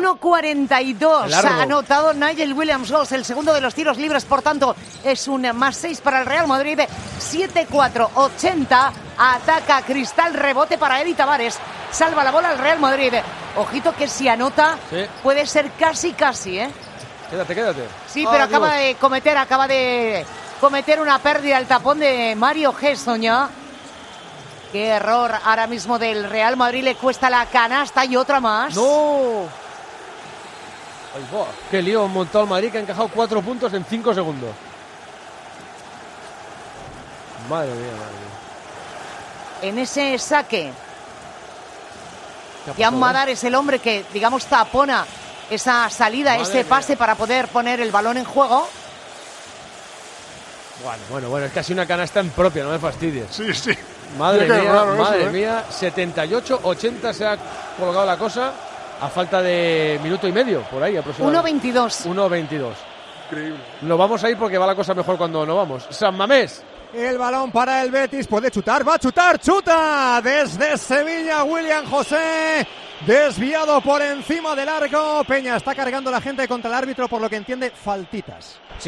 1:42. Ha anotado Nigel Williams-Goss, el segundo de los tiros libres, por tanto, es un +6 para el Real Madrid. 7-4-80. Ataca Cristal, rebote para Edi Tavares. Salva la bola al Real Madrid. Ojito que si anota, puede ser casi, ¿eh? Quédate. Sí, pero acaba de cometer una pérdida al tapón de Mario Gessoña. Qué error ahora mismo del Real Madrid, le cuesta la canasta y otra más. ¡No! Ay, qué lío montó el Madrid, que ha encajado 4 puntos en 5 segundos. Madre mía. En ese saque, Jan Madar es el hombre que, digamos, tapona esa salida, ese pase para poder poner el balón en juego. Bueno, es casi una canasta en propia, no me fastidies. Sí. Madre mía, 78-80 se ha colocado la cosa a falta de minuto y medio, por ahí aproximadamente. 1:22. Increíble. Nos vamos a ir porque va la cosa mejor cuando no vamos. San Mamés. El balón para el Betis, puede chutar, va a chutar, chuta desde Sevilla, William José, desviado por encima del arco. Peña está cargando la gente contra el árbitro, por lo que entiende, faltitas. Sí,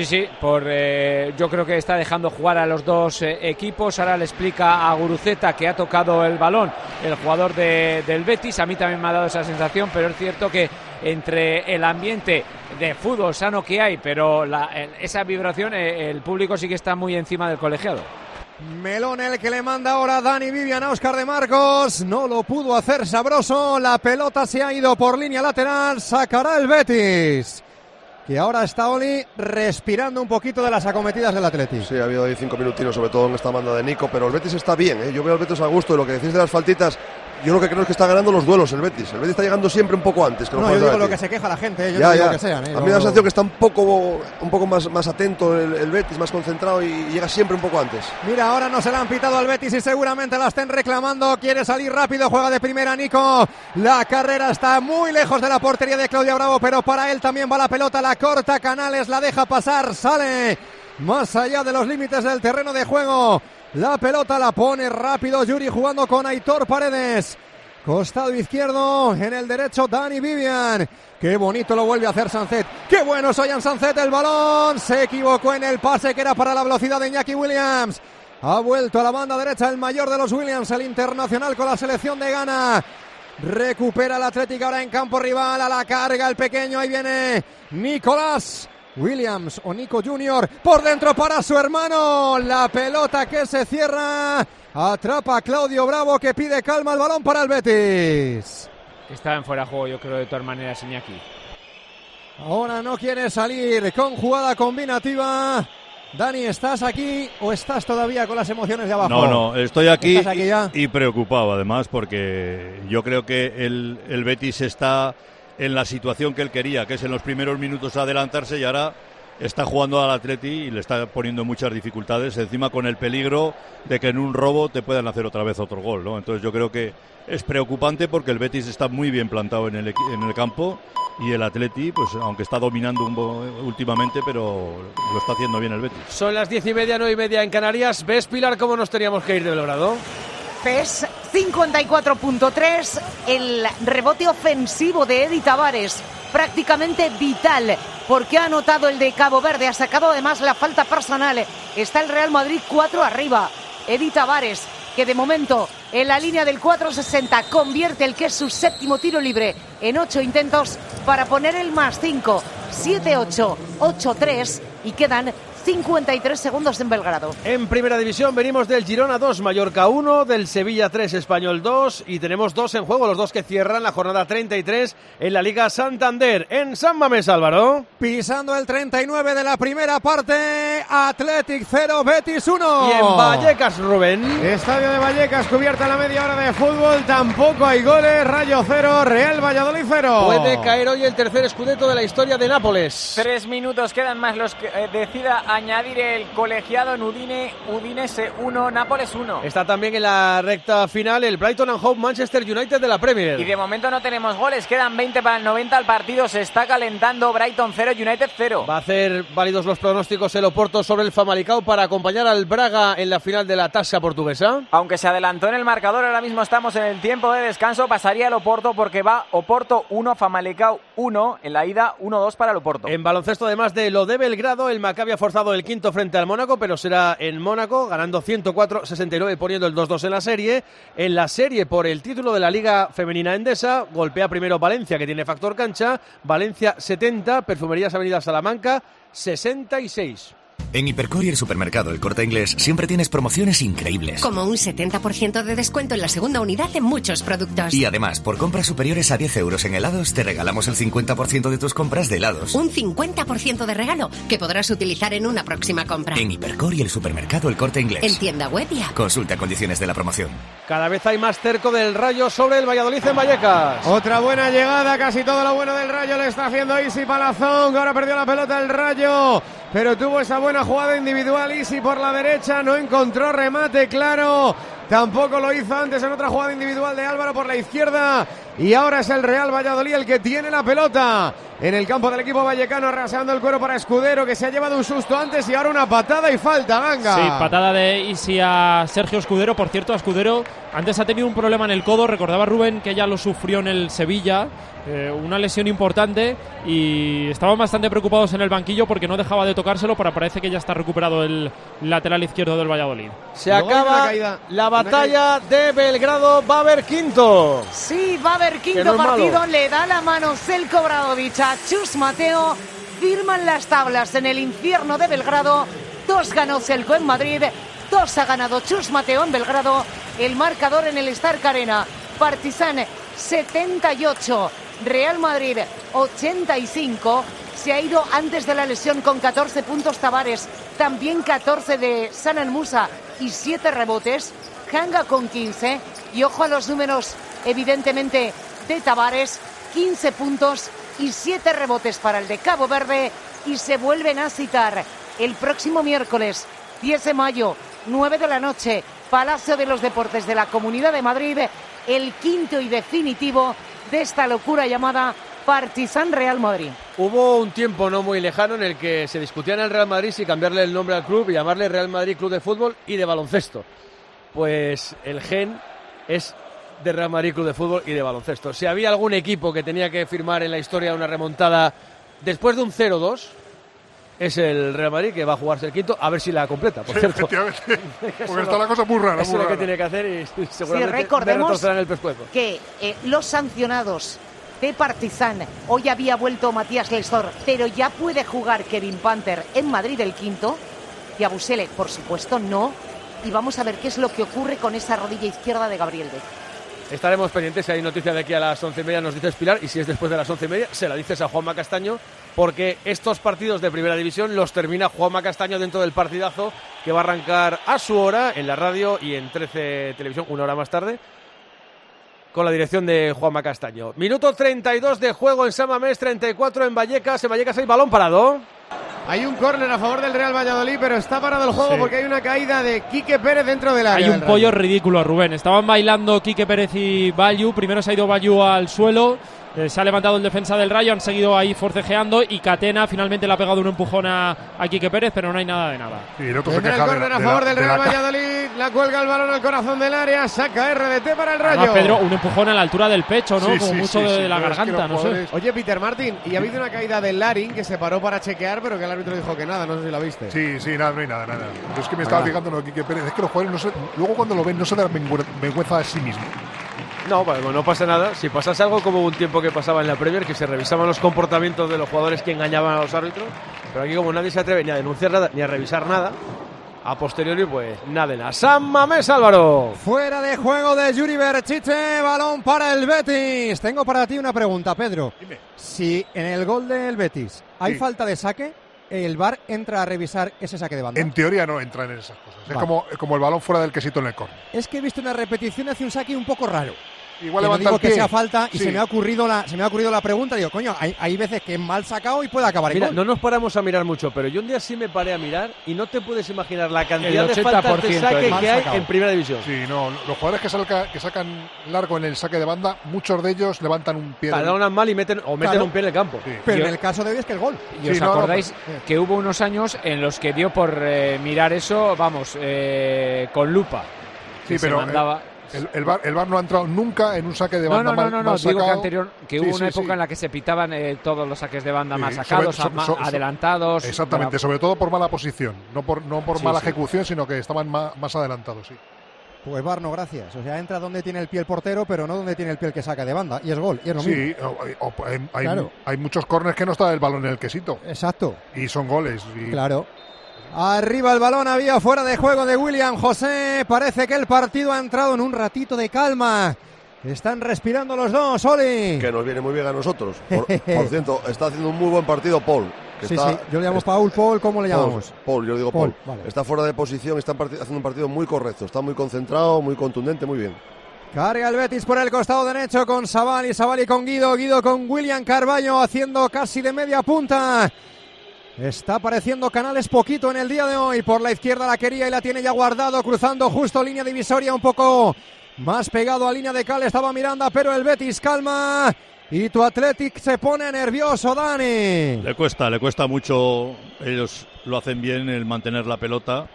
yo creo que está dejando jugar a los dos equipos. Ahora le explica a Guruceta que ha tocado el balón el jugador del Betis. A mí también me ha dado esa sensación, pero es cierto que entre el ambiente de fútbol sano que hay, pero esa vibración, el público sí que está muy encima del colegiado. Melón el que le manda ahora Dani Vivian a Óscar de Marcos, no lo pudo hacer sabroso, la pelota se ha ido por línea lateral, sacará el Betis, que ahora está Oli respirando un poquito de las acometidas del Athletic. Sí, ha habido ahí 5 minutinos, sobre todo en esta banda de Nico, pero el Betis está bien, yo veo al Betis a gusto, y lo que decís de las faltitas, yo lo que creo es que está ganando los duelos el Betis está llegando siempre un poco antes. Que yo digo lo que se queja la gente, yo digo que sean. A mí me da la sensación que está un poco más atento el Betis, más concentrado y llega siempre un poco antes. Mira, ahora no se la han pitado al Betis y seguramente la estén reclamando, quiere salir rápido, juega de primera Nico, la carrera está muy lejos de la portería de Claudia Bravo, pero para él también va la pelota, la corta Canales, la deja pasar, sale más allá de los límites del terreno de juego. La pelota la pone rápido Yuri jugando con Aitor Paredes. Costado izquierdo, en el derecho Dani Vivian. Qué bonito lo vuelve a hacer Sancet. Qué bueno Soyan Sancet, el balón. Se equivocó en el pase que era para la velocidad de Iñaki Williams. Ha vuelto a la banda derecha el mayor de los Williams, el internacional con la selección de Ghana. Recupera el Athletic ahora en campo rival, a la carga el pequeño, ahí viene Nicolás Williams o Nico Junior, por dentro para su hermano, la pelota que se cierra, atrapa a Claudio Bravo que pide calma, el balón para el Betis. Estaba en fuera de juego, yo creo, de todas maneras, Iñaki. Ahora no quiere salir con jugada combinativa. Dani, ¿estás aquí o estás todavía con las emociones de abajo? No, estoy aquí y preocupado además, porque yo creo que el Betis está en la situación que él quería, que es en los primeros minutos adelantarse, y ahora está jugando al Atleti y le está poniendo muchas dificultades, encima con el peligro de que en un robo te puedan hacer otra vez otro gol, ¿no? Entonces yo creo que es preocupante porque el Betis está muy bien plantado en el campo y el Atleti, pues aunque está dominando últimamente, pero lo está haciendo bien el Betis. Son las 10:30, 9:30 en Canarias. ¿Ves, Pilar, cómo nos teníamos que ir de Belgrado? PES 54.3, el rebote ofensivo de Edi Tavares, prácticamente vital, porque ha anotado el de Cabo Verde, ha sacado además la falta personal. Está el Real Madrid 4 arriba. Edi Tavares, que de momento en la línea del 4.60 convierte el que es su séptimo tiro libre en 8 intentos para poner el +5, 7-8, 8-3 y quedan 53 segundos en Belgrado. En Primera División venimos del Girona 2, Mallorca 1, del Sevilla 3, Español 2 y tenemos 2 en juego, los 2 que cierran la jornada 33 en la Liga Santander. En San Mamés, Álvaro. Pisando el 39 de la primera parte, Athletic 0, Betis 1. Y en Vallecas, Rubén. Estadio de Vallecas, cubierta la media hora de fútbol, tampoco hay goles, Rayo 0, Real Valladolid 0. Puede caer hoy el tercer scudetto de la historia de Nápoles. 3 minutos quedan más los que decida añadir el colegiado en Udinese 1, Nápoles 1. Está también en la recta final el Brighton and Hove Manchester United de la Premier. Y de momento no tenemos goles, quedan 20 para el 90, el partido se está calentando, Brighton 0, United 0. Va a hacer válidos los pronósticos el Oporto sobre el Famalicão para acompañar al Braga en la final de la Taça portuguesa. Aunque se adelantó en el marcador, ahora mismo estamos en el tiempo de descanso, pasaría el Oporto porque va Oporto 1, Famalicão 1, en la ida 1-2 para el Oporto. En baloncesto, además de lo de Belgrado, el Maccabi ha forzado el quinto frente al Mónaco, pero será en Mónaco, ganando 104-69, poniendo el 2-2 en la serie. En la serie por el título de la Liga Femenina Endesa, golpea primero Valencia, que tiene factor cancha. Valencia 70, Perfumerías Avenida Salamanca 66. En Hipercor y el supermercado El Corte Inglés siempre tienes promociones increíbles. Como un 70% de descuento en la segunda unidad de muchos productos. Y además, por compras superiores a 10 euros en helados, te regalamos el 50% de tus compras de helados. Un 50% de regalo que podrás utilizar en una próxima compra. En Hipercor y el supermercado El Corte Inglés. En tienda web y app. Consulta condiciones de la promoción. Cada vez hay más cerco del Rayo sobre el Valladolid en Vallecas. Otra buena llegada, casi todo lo bueno del Rayo le está haciendo Isi Palazón, que ahora perdió la pelota el Rayo, pero tuvo esa buena jugada individual. Isi por la derecha, no encontró remate claro, tampoco lo hizo antes en otra jugada individual de Álvaro por la izquierda, y ahora es el Real Valladolid el que tiene la pelota en el campo del equipo vallecano, arrasando el cuero para Escudero, que se ha llevado un susto antes, y ahora una patada y falta, Ganga. Sí, patada de Isi a Sergio Escudero. Por cierto, a Escudero antes ha tenido un problema en el codo, recordaba Rubén que ya lo sufrió en el Sevilla, una lesión importante, y estaban bastante preocupados en el banquillo porque no dejaba de tocárselo, pero parece que ya está recuperado el lateral izquierdo del Valladolid. Se acaba la batalla de Belgrado, va a haber quinto. Sí, va a haber quinto partido, le da la mano Zelko Obradović a Chus Mateo, firman las tablas en el infierno de Belgrado. 2 ganó Zelko en Madrid, 2 ha ganado Chus Mateo en Belgrado. El marcador en el Stark Arena: Partizan 78, Real Madrid 85. Se ha ido antes de la lesión con 14 puntos Tavares, también 14 de Sanan Musa y 7 rebotes. Hanga con 15, y ojo a los números evidentemente de Tavares: 15 puntos y 7 rebotes para el de Cabo Verde. Y se vuelven a citar el próximo miércoles 10 de mayo, 9 de la noche, Palacio de los Deportes de la Comunidad de Madrid, el quinto y definitivo de esta locura llamada Partizan Real Madrid. Hubo un tiempo no muy lejano en el que se discutía en el Real Madrid si cambiarle el nombre al club y llamarle Real Madrid Club de Fútbol y de Baloncesto. Pues el gen es de Real Madrid Club de Fútbol y de Baloncesto. Si había algún equipo que tenía que firmar en la historia una remontada después de un 0-2, es el Real Madrid, que va a jugarse el quinto, a ver si la completa, por cierto. Efectivamente, porque está la cosa muy rara. Eso es lo que tiene que hacer, y seguramente recordemos en el pescuezo. Que los sancionados de Partizan, hoy había vuelto Matías Lestor, pero ya puede jugar Kevin Panther en Madrid el quinto, y Abusele, por supuesto, no. Y vamos a ver qué es lo que ocurre con esa rodilla izquierda de Gabriel Deck. Estaremos pendientes. Si hay noticia de aquí a las 11:30 nos dices Pilar, y si es después de las 11:30 se la dices a Juanma Castaño, porque estos partidos de Primera División los termina Juanma Castaño dentro del partidazo que va a arrancar a su hora en la radio y en 13 Televisión, una hora más tarde, con la dirección de Juanma Castaño. Minuto 32 de juego en San Mamés, 34 en Vallecas. En Vallecas hay balón parado. Hay un córner a favor del Real Valladolid, pero está parado el juego porque hay una caída de Quique Pérez dentro del área. Hay un pollo ridículo, Rubén. Estaban bailando Quique Pérez y Bayu. Primero se ha ido Bayu al suelo. Se ha levantado el defensa del Rayo, han seguido ahí forcejeando y Catena finalmente le ha pegado un empujón a Quique Pérez, pero no hay nada de nada. Sí, el otro el córner a favor del Real Valladolid, la cuelga el balón al corazón del área, saca RDT para el Rayo. Además, Pedro, un empujón a la altura del pecho, ¿no? Sí, como sí, mucho sí, de la pero garganta, es que no sé. Oye, Peter Martin, y ha habido una caída del Larin que se paró para chequear, pero que el árbitro dijo que nada, no sé si la viste. Sí, nada, no hay nada. Yo es que me estaba fijando en lo de Quique Pérez, es que los jugadores luego cuando lo ven no se dan vergüenza de sí mismo. No, bueno, no pasa nada. Si pasase algo como un tiempo que pasaba en la Premier, que se revisaban los comportamientos de los jugadores que engañaban a los árbitros, pero aquí como nadie se atreve ni a denunciar nada, ni a revisar nada, a posteriori pues nada. San Mamés, Álvaro. Fuera de juego de Yuri Berchiche, balón para el Betis. Tengo para ti una pregunta, Pedro. Dime. Si en el gol del Betis hay falta de saque, ¿el VAR entra a revisar ese saque de banda? En teoría no entran en esas cosas. Vale. Es como el balón fuera del quesito en el córner. Es que he visto una repetición hace un saque un poco raro. Igual que no levanta digo el pie. que sea falta y Sí. se me ha ocurrido la pregunta. Digo, coño, hay veces que es mal sacado y puede acabar en Mira, gol. no nos paramos a mirar mucho, pero yo un día sí me paré a mirar y no te puedes imaginar la cantidad El de faltas de 80% saque mal que hay sacado. en Primera División. Sí, no, los jugadores que sacan largo en el saque de banda, muchos de ellos levantan un pie. Paradonan mal y meten Claro. un pie en el campo. Sí. Pero en el caso de hoy es que el gol. ¿Y os acordáis que hubo unos años en los que dio por mirar eso, con lupa? Sí, Que pero se mandaba. el VAR no ha entrado nunca en un saque de No, banda mal digo que sacado. anterior, que Sí, hubo una sí, época sí. en la que se pitaban todos los saques de banda Sí, más sacados, adelantados. Exactamente, sobre todo por mala posición, no por Sí, mala sí. ejecución, sino que estaban más adelantados, sí. Pues VAR no, gracias. O sea, entra donde tiene el pie el portero, pero no donde tiene el pie el que saca de banda. Y es gol, y es lo mismo. Sí, hay, Claro. hay muchos córneres que no está el balón en el quesito. Exacto. Y son goles. Y Claro. Arriba el balón, había fuera de juego de William José. Parece que el partido ha entrado en un ratito de calma. Están respirando los dos, Oli. Que nos viene muy bien a nosotros. Por cierto, está haciendo un muy buen partido Paul. que Sí, está- sí, yo le llamo Paul, ¿cómo le llamamos? Paul, yo digo Paul. Vale. Está fuera de posición, está haciendo un partido muy correcto, está muy concentrado, muy contundente, muy bien. Carga el Betis por el costado derecho con Savali con Guido con William Carballo haciendo casi de media punta. Está apareciendo Canales poquito en el día de hoy. Por la izquierda la quería y la tiene ya guardado, cruzando justo línea divisoria, un poco más pegado a línea de cal. Estaba Miranda, pero el Betis calma. Y tu Athletic se pone nervioso, Dani. Le cuesta mucho. Ellos lo hacen bien, el mantener la pelota,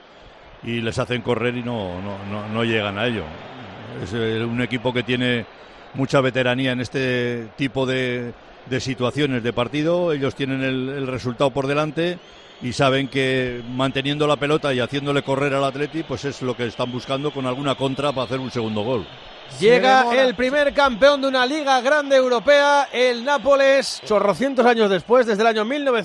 y les hacen correr y no llegan a ello. Es un equipo que tiene mucha veteranía en este tipo de situaciones de partido. Ellos tienen el resultado por delante y saben que manteniendo la pelota y haciéndole correr al Atleti, pues es lo que están buscando, con alguna contra para hacer un segundo gol. Llega el primer campeón de una liga grande europea, el Nápoles, chorrocientos años después, desde el año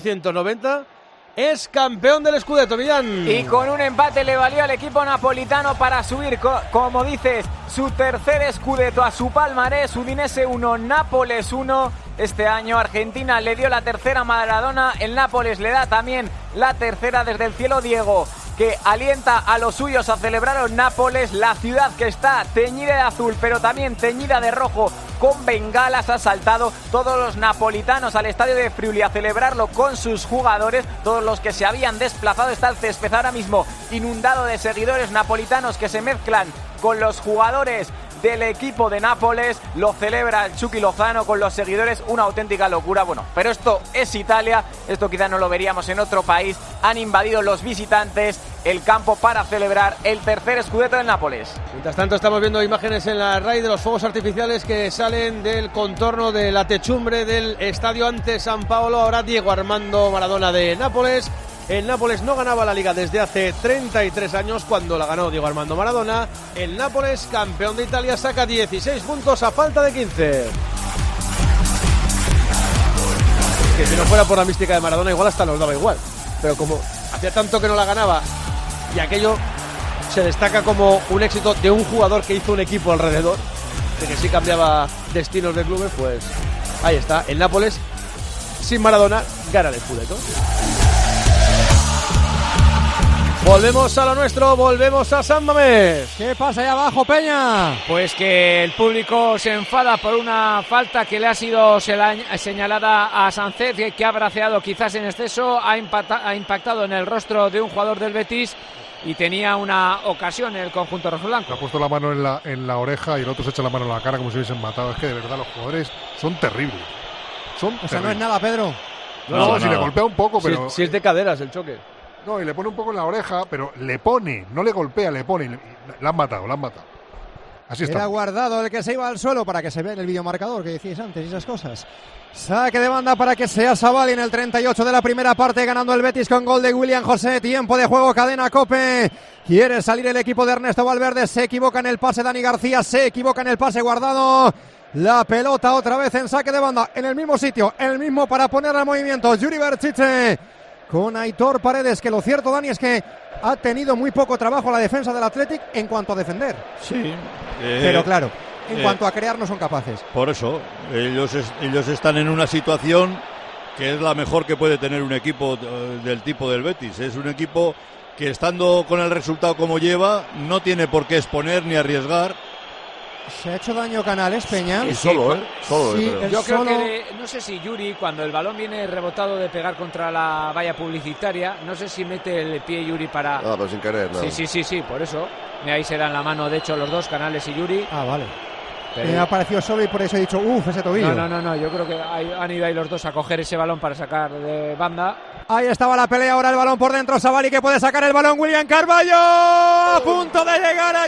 1990, es campeón del Scudetto, Millán. Y con un empate le valió al equipo napolitano para subir, como dices, su tercer Scudetto a su palmarés. Udinese 1, Nápoles 1. Este año Argentina le dio la tercera a Maradona, el Nápoles le da también la tercera desde el cielo Diego, que alienta a los suyos a celebrar en Nápoles, la ciudad que está teñida de azul, pero también teñida de rojo, con bengalas. Ha saltado todos los napolitanos al estadio de Friuli a celebrarlo con sus jugadores, todos los que se habían desplazado. Está el césped ahora mismo inundado de seguidores napolitanos que se mezclan con los jugadores del equipo de Nápoles. Lo celebra el Chucky Lozano con los seguidores, una auténtica locura. Bueno, pero esto es Italia, esto quizá no lo veríamos en otro país. Han invadido los visitantes el campo para celebrar el tercer Scudetto del Nápoles. Mientras tanto estamos viendo imágenes en la RAI de los fuegos artificiales que salen del contorno de la techumbre del estadio ante San Paolo. Ahora Diego Armando Maradona de Nápoles. El Nápoles no ganaba la Liga desde hace 33 años, cuando la ganó Diego Armando Maradona. El Nápoles, campeón de Italia, saca 16 puntos a falta de 15. Que si no fuera por la mística de Maradona, igual hasta nos daba igual. Pero como hacía tanto que no la ganaba, y aquello se destaca como un éxito de un jugador que hizo un equipo alrededor, de que sí cambiaba destinos de clubes, pues ahí está. El Nápoles, sin Maradona, gana el Scudetto. Volvemos a lo nuestro, volvemos a San Mamés. ¿Qué pasa ahí abajo, Peña? Pues que el público se enfada por una falta que le ha sido señalada a Sánchez, que ha braceado quizás en exceso, ha impactado en el rostro de un jugador del Betis y tenía una ocasión en el conjunto rojiblanco. Le ha puesto la mano en la oreja y el otro se echa la mano en la cara como si hubiesen matado. Es que de verdad los jugadores son terribles. O sea, no es nada, Pedro. No, si le golpea un poco, pero... Si es de caderas el choque. No, y le pone un poco en la oreja, pero le pone, no le golpea, le pone. La han matado. Así está. Era Guardado el que se iba al suelo para que se vea en el videomarcador que decíais antes y esas cosas. Saque de banda para que sea Savali en el 38 de la primera parte, ganando el Betis con gol de William José. Tiempo de juego, cadena COPE. Quiere salir el equipo de Ernesto Valverde. Se equivoca en el pase Dani García, se equivoca en el pase Guardado. La pelota otra vez en saque de banda, en el mismo sitio, el mismo para poner al movimiento. Yuri Berchiche con Aitor Paredes, que lo cierto, Dani, es que ha tenido muy poco trabajo la defensa del Athletic en cuanto a defender. Sí. Pero claro, en cuanto a crear no son capaces. Por eso, ellos están en una situación que es la mejor que puede tener un equipo del tipo del Betis. Es un equipo que, estando con el resultado como lleva, no tiene por qué exponer ni arriesgar. Se ha hecho daño Canales, Peña. Y solo, Sí, yo creo que, no sé si Yuri, cuando el balón viene rebotado de pegar contra la valla publicitaria, no sé si mete el pie Yuri para... Ah, pero sin querer, no. Sí, por eso. Ahí se dan la mano, de hecho, los dos, Canales y Yuri. Ah, vale. Me ha parecido solo y por eso he dicho, ese tobillo. No, yo creo que han ido ahí los dos a coger ese balón para sacar de banda. Ahí estaba la pelea, ahora el balón por dentro, Savali que puede sacar el balón, William Carballo, a punto de llegar a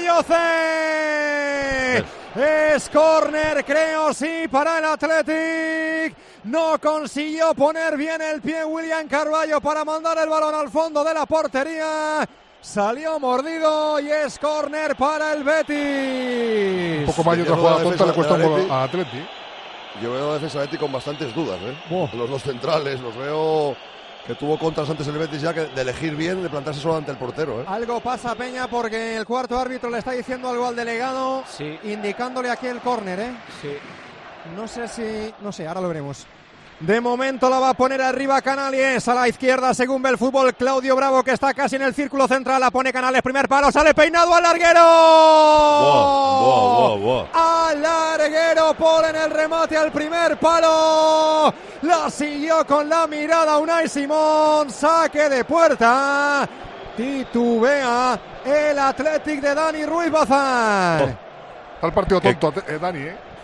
Yoce. Es córner, creo, sí, para el Athletic. No consiguió poner bien el pie William Carballo para mandar el balón al fondo de la portería. Salió mordido y es córner para el Betis. Un poco más y otra jugada tonta le cuesta un gol a Atleti. Yo veo a la defensa de Atleti con bastantes dudas, Los dos centrales, los veo que tuvo contras antes el Betis ya, que de elegir bien, de plantarse solo ante el portero. Algo pasa, Peña, porque el cuarto árbitro le está diciendo algo al delegado, indicándole aquí el córner, Sí. No sé, ahora lo veremos. De momento la va a poner arriba Canales, a la izquierda según ve el fútbol Claudio Bravo, que está casi en el círculo central, la pone Canales, primer palo, sale peinado al larguero. Al larguero, Paul en el remate al primer palo, la siguió con la mirada Unai Simón, saque de puerta, titubea el Athletic de Dani Ruiz Bazán. Está el partido tonto, Dani,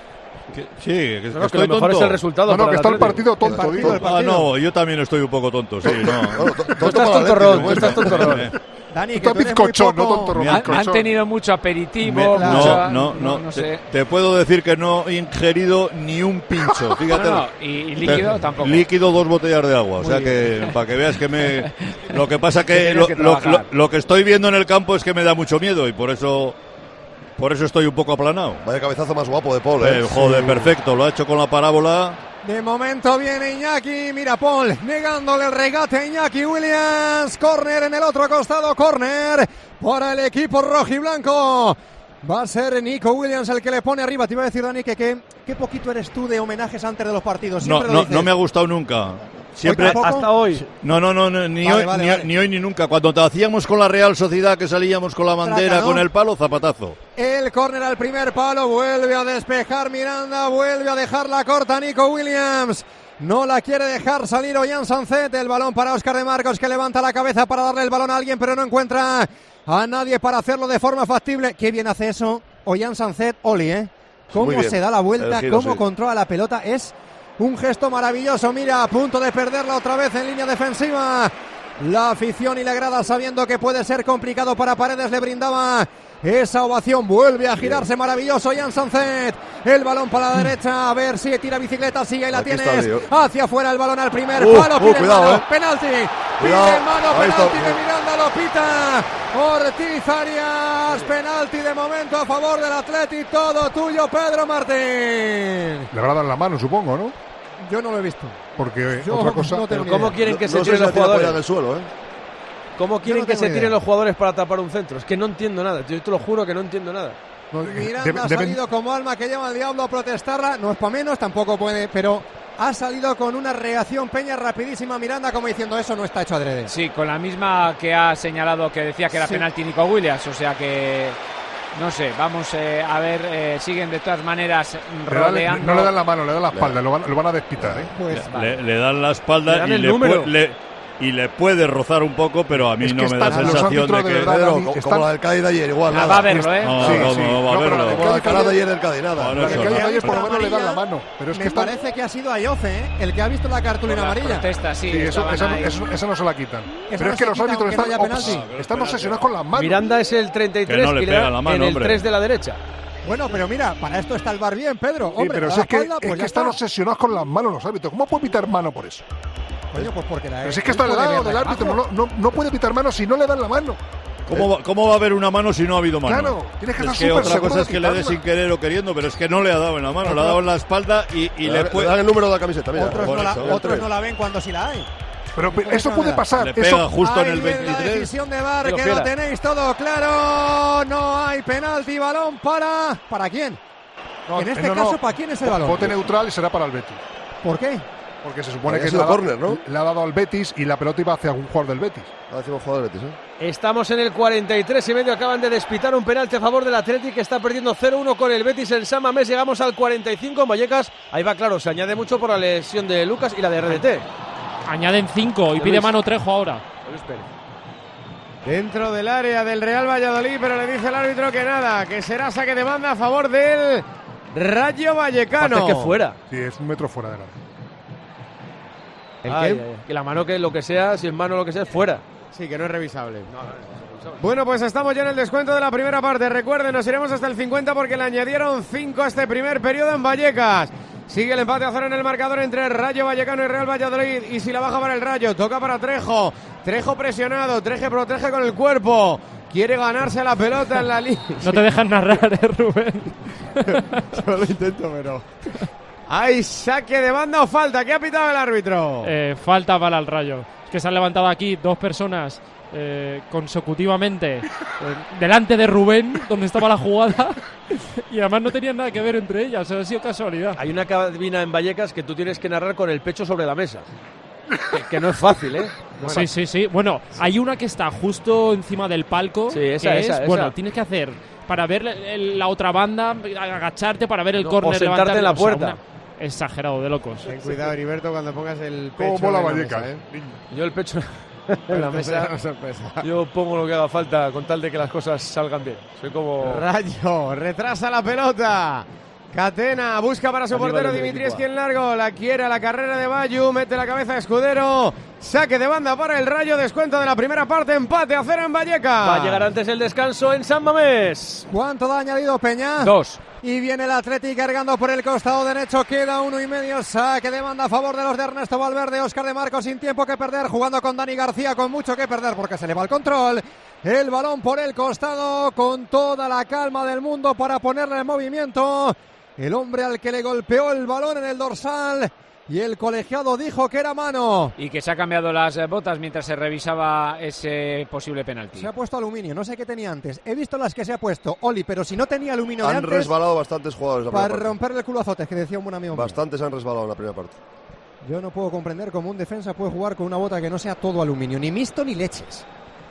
que lo mejor es el resultado. No, que está el partido tonto, digo. No, yo también estoy un poco tonto, sí. Tú estás tontorrón. Dani, que bizcochón, no tontorrón. Han tenido mucho aperitivo. No sé. Te puedo decir que no he ingerido ni un pincho. Fíjate. Y líquido tampoco. Líquido, 2 botellas de agua. O sea que, para que veas que lo que pasa que lo que estoy viendo en el campo es que me da mucho miedo y por eso estoy un poco aplanado. Vaya cabezazo más guapo de Paul, Joder, perfecto. Lo ha hecho con la parábola. De momento viene Iñaki, mira Paul, negándole el regate a Iñaki Williams. Córner en el otro costado, córner para el equipo rojiblanco. Va a ser Nico Williams el que le pone arriba. Te iba a decir, Dani, que qué poquito eres tú de homenajes antes de los partidos. No me ha gustado nunca. Siempre hasta hoy. No, ni hoy ni nunca. Cuando te hacíamos con la Real Sociedad, que salíamos con la bandera, con el palo, zapatazo. El córner al primer palo, vuelve a despejar Miranda, vuelve a dejarla corta Nico Williams. No la quiere dejar salir Ollán Sancet. El balón para Óscar de Marcos, que levanta la cabeza para darle el balón a alguien, pero no encuentra a nadie para hacerlo de forma factible. Qué bien hace eso Ollán Sancet, Oli, Cómo se da la vuelta, cómo controla la pelota, es un gesto maravilloso. Mira, a punto de perderla otra vez en línea defensiva. La afición y la grada, sabiendo que puede ser complicado para Paredes, le brindaba esa ovación. Vuelve a girarse maravilloso Ollán Sancet. El balón para la derecha, a ver si tira bicicleta, sigue, ahí la tienes. Hacia afuera el balón al primer palo, pide mano, penalti. Pide mano, penalti de Miranda, lo pita Ortiz Arias. Penalti de momento a favor del Athletic, todo tuyo, Pedro Martín. Le habrá dado la mano, supongo, ¿no? Yo no lo he visto. Porque otra cosa... Pero ¿cómo quieren que se tiren los jugadores? Del suelo, ¿Cómo quieren que se tiren los jugadores para tapar un centro? Es que no entiendo nada. Yo te lo juro que no entiendo nada. Miranda ha salido como alma que lleva al diablo a protestarla. No es para menos, tampoco puede, pero Ha salido con una reacción Peña rapidísima Miranda como diciendo eso no está hecho adrede. Sí, con la misma que ha señalado, que decía que era penalti Nico Williams, o sea que no sé, vamos a ver, siguen de todas maneras rodeando. No le dan la mano, le dan la espalda, lo van a despitar, ¿eh? Pues le dan la espalda y le puede rozar un poco, pero a mí no me da sensación de que... Como la del Cádiz de ayer, igual. Va a verlo, ¿eh? No va a verlo. Como la calada de ayer del Cádiz, nada. La del Cádiz de ayer por lo menos le dan la mano. Pero es que parece que ha sido Ayoce, el que ha visto la cartulina amarilla. Sí, esa no se la quitan. Pero es que los árbitros están obsesionados con las manos. Miranda es el 33 y le pega la mano, en el 3 de la derecha. Bueno, pero mira, para esto está el VAR bien, Pedro. Hombre, pero es que están obsesionados con las manos los árbitros. ¿Cómo puede pitar mano por eso? Coño, pues porque pero si es que está al lado del árbitro, no puede pitar mano si no le dan la mano. ¿Cómo va a haber una mano si no ha habido mano? Claro, tienes que estar súper seguro. Otra cosa es que le dé sin querer o queriendo, pero es que no le ha dado en la mano, le ha dado en la espalda y le puede dar el número de la camiseta. Mira, otros no la ven cuando sí la hay. Pero eso puede pasar. Le pega justo en el 23. La decisión de VAR, que lo tenéis todo claro. No hay penalti, balón ¿para quién? En este caso, ¿para quién es el balón? Bote neutral y será para el Betis. ¿Por qué? Porque se supone que es el córner, ¿no? Le ha dado al Betis y la pelota iba hacia algún jugador del Betis. Estamos en el 43 y medio, acaban de despitar un penalti a favor del Athletic, que está perdiendo 0-1 con el Betis en San Mamés. Llegamos al 45 en Vallecas. Ahí va, claro, se añade mucho por la lesión de Lucas y la de RDT. Añaden 5 y pide mano Trejo ahora. Dentro del área del Real Valladolid, pero le dice el árbitro que nada, que será saque de banda a favor del Rayo Vallecano. Parece que fuera. Sí, es un metro fuera de la... Que la mano, que lo que sea, si es mano lo que sea, es fuera. Sí, que no es revisable. Bueno, pues estamos ya en el descuento de la primera parte. Recuerden, nos iremos hasta el 50 porque le añadieron 5 a este primer periodo en Vallecas. Sigue el empate a 0 en el marcador entre Rayo Vallecano y Real Valladolid. Y si la baja para el Rayo, toca para Trejo. Trejo presionado, Trejo protege con el cuerpo. Quiere ganarse la pelota en la línea. No te dejan narrar, Rubén. Yo lo intento, pero... ¿Hay saque de banda o falta? ¿Qué ha pitado el árbitro? Falta para el Rayo. Es que se han levantado aquí dos personas consecutivamente delante de Rubén, donde estaba la jugada, y además no tenían nada que ver entre ellas. Ha sido casualidad. Hay una cabina en Vallecas que tú tienes que narrar con el pecho sobre la mesa. Que no es fácil, ¿eh? Bueno. Sí. Bueno, hay una que está justo encima del palco. Sí, esa. Bueno, tienes que hacer para ver la otra banda, agacharte para ver el córner, o sentarte en la puerta. Exagerado, de locos. Ten cuidado, Heriberto, cuando pongas el pecho. Como la Vallecas, ¿eh? Yo el pecho en la mesa. Yo pongo lo que haga falta con tal de que las cosas salgan bien. Soy como... Rayo, retrasa la pelota. Catena, busca para su portero Dimitrievski en largo, la quiere a la carrera de Bayu, mete la cabeza a Escudero, saque de banda para el Rayo, descuento de la primera parte, empate a 0 en Vallecas. Va a llegar antes el descanso en San Mamés. ¿Cuánto da añadido Peña? 2. Y viene el Athletic cargando por el costado derecho, queda 1,5, saque de banda a favor de los de Ernesto Valverde, Óscar de Marcos sin tiempo que perder, jugando con Dani García con mucho que perder porque se le va el control. El balón por el costado con toda la calma del mundo para ponerle en movimiento. El hombre al que le golpeó el balón en el dorsal y el colegiado dijo que era mano. Y que se ha cambiado las botas mientras se revisaba ese posible penalti. Se ha puesto aluminio, no sé qué tenía antes. He visto las que se ha puesto Oli, pero si no tenía aluminio de antes... Han resbalado bastantes jugadores. Para romperle el culo a Azotes, que decía un buen amigo. Bastantes han resbalado en la primera parte. Yo no puedo comprender cómo un defensa puede jugar con una bota que no sea todo aluminio, ni mixto ni leches.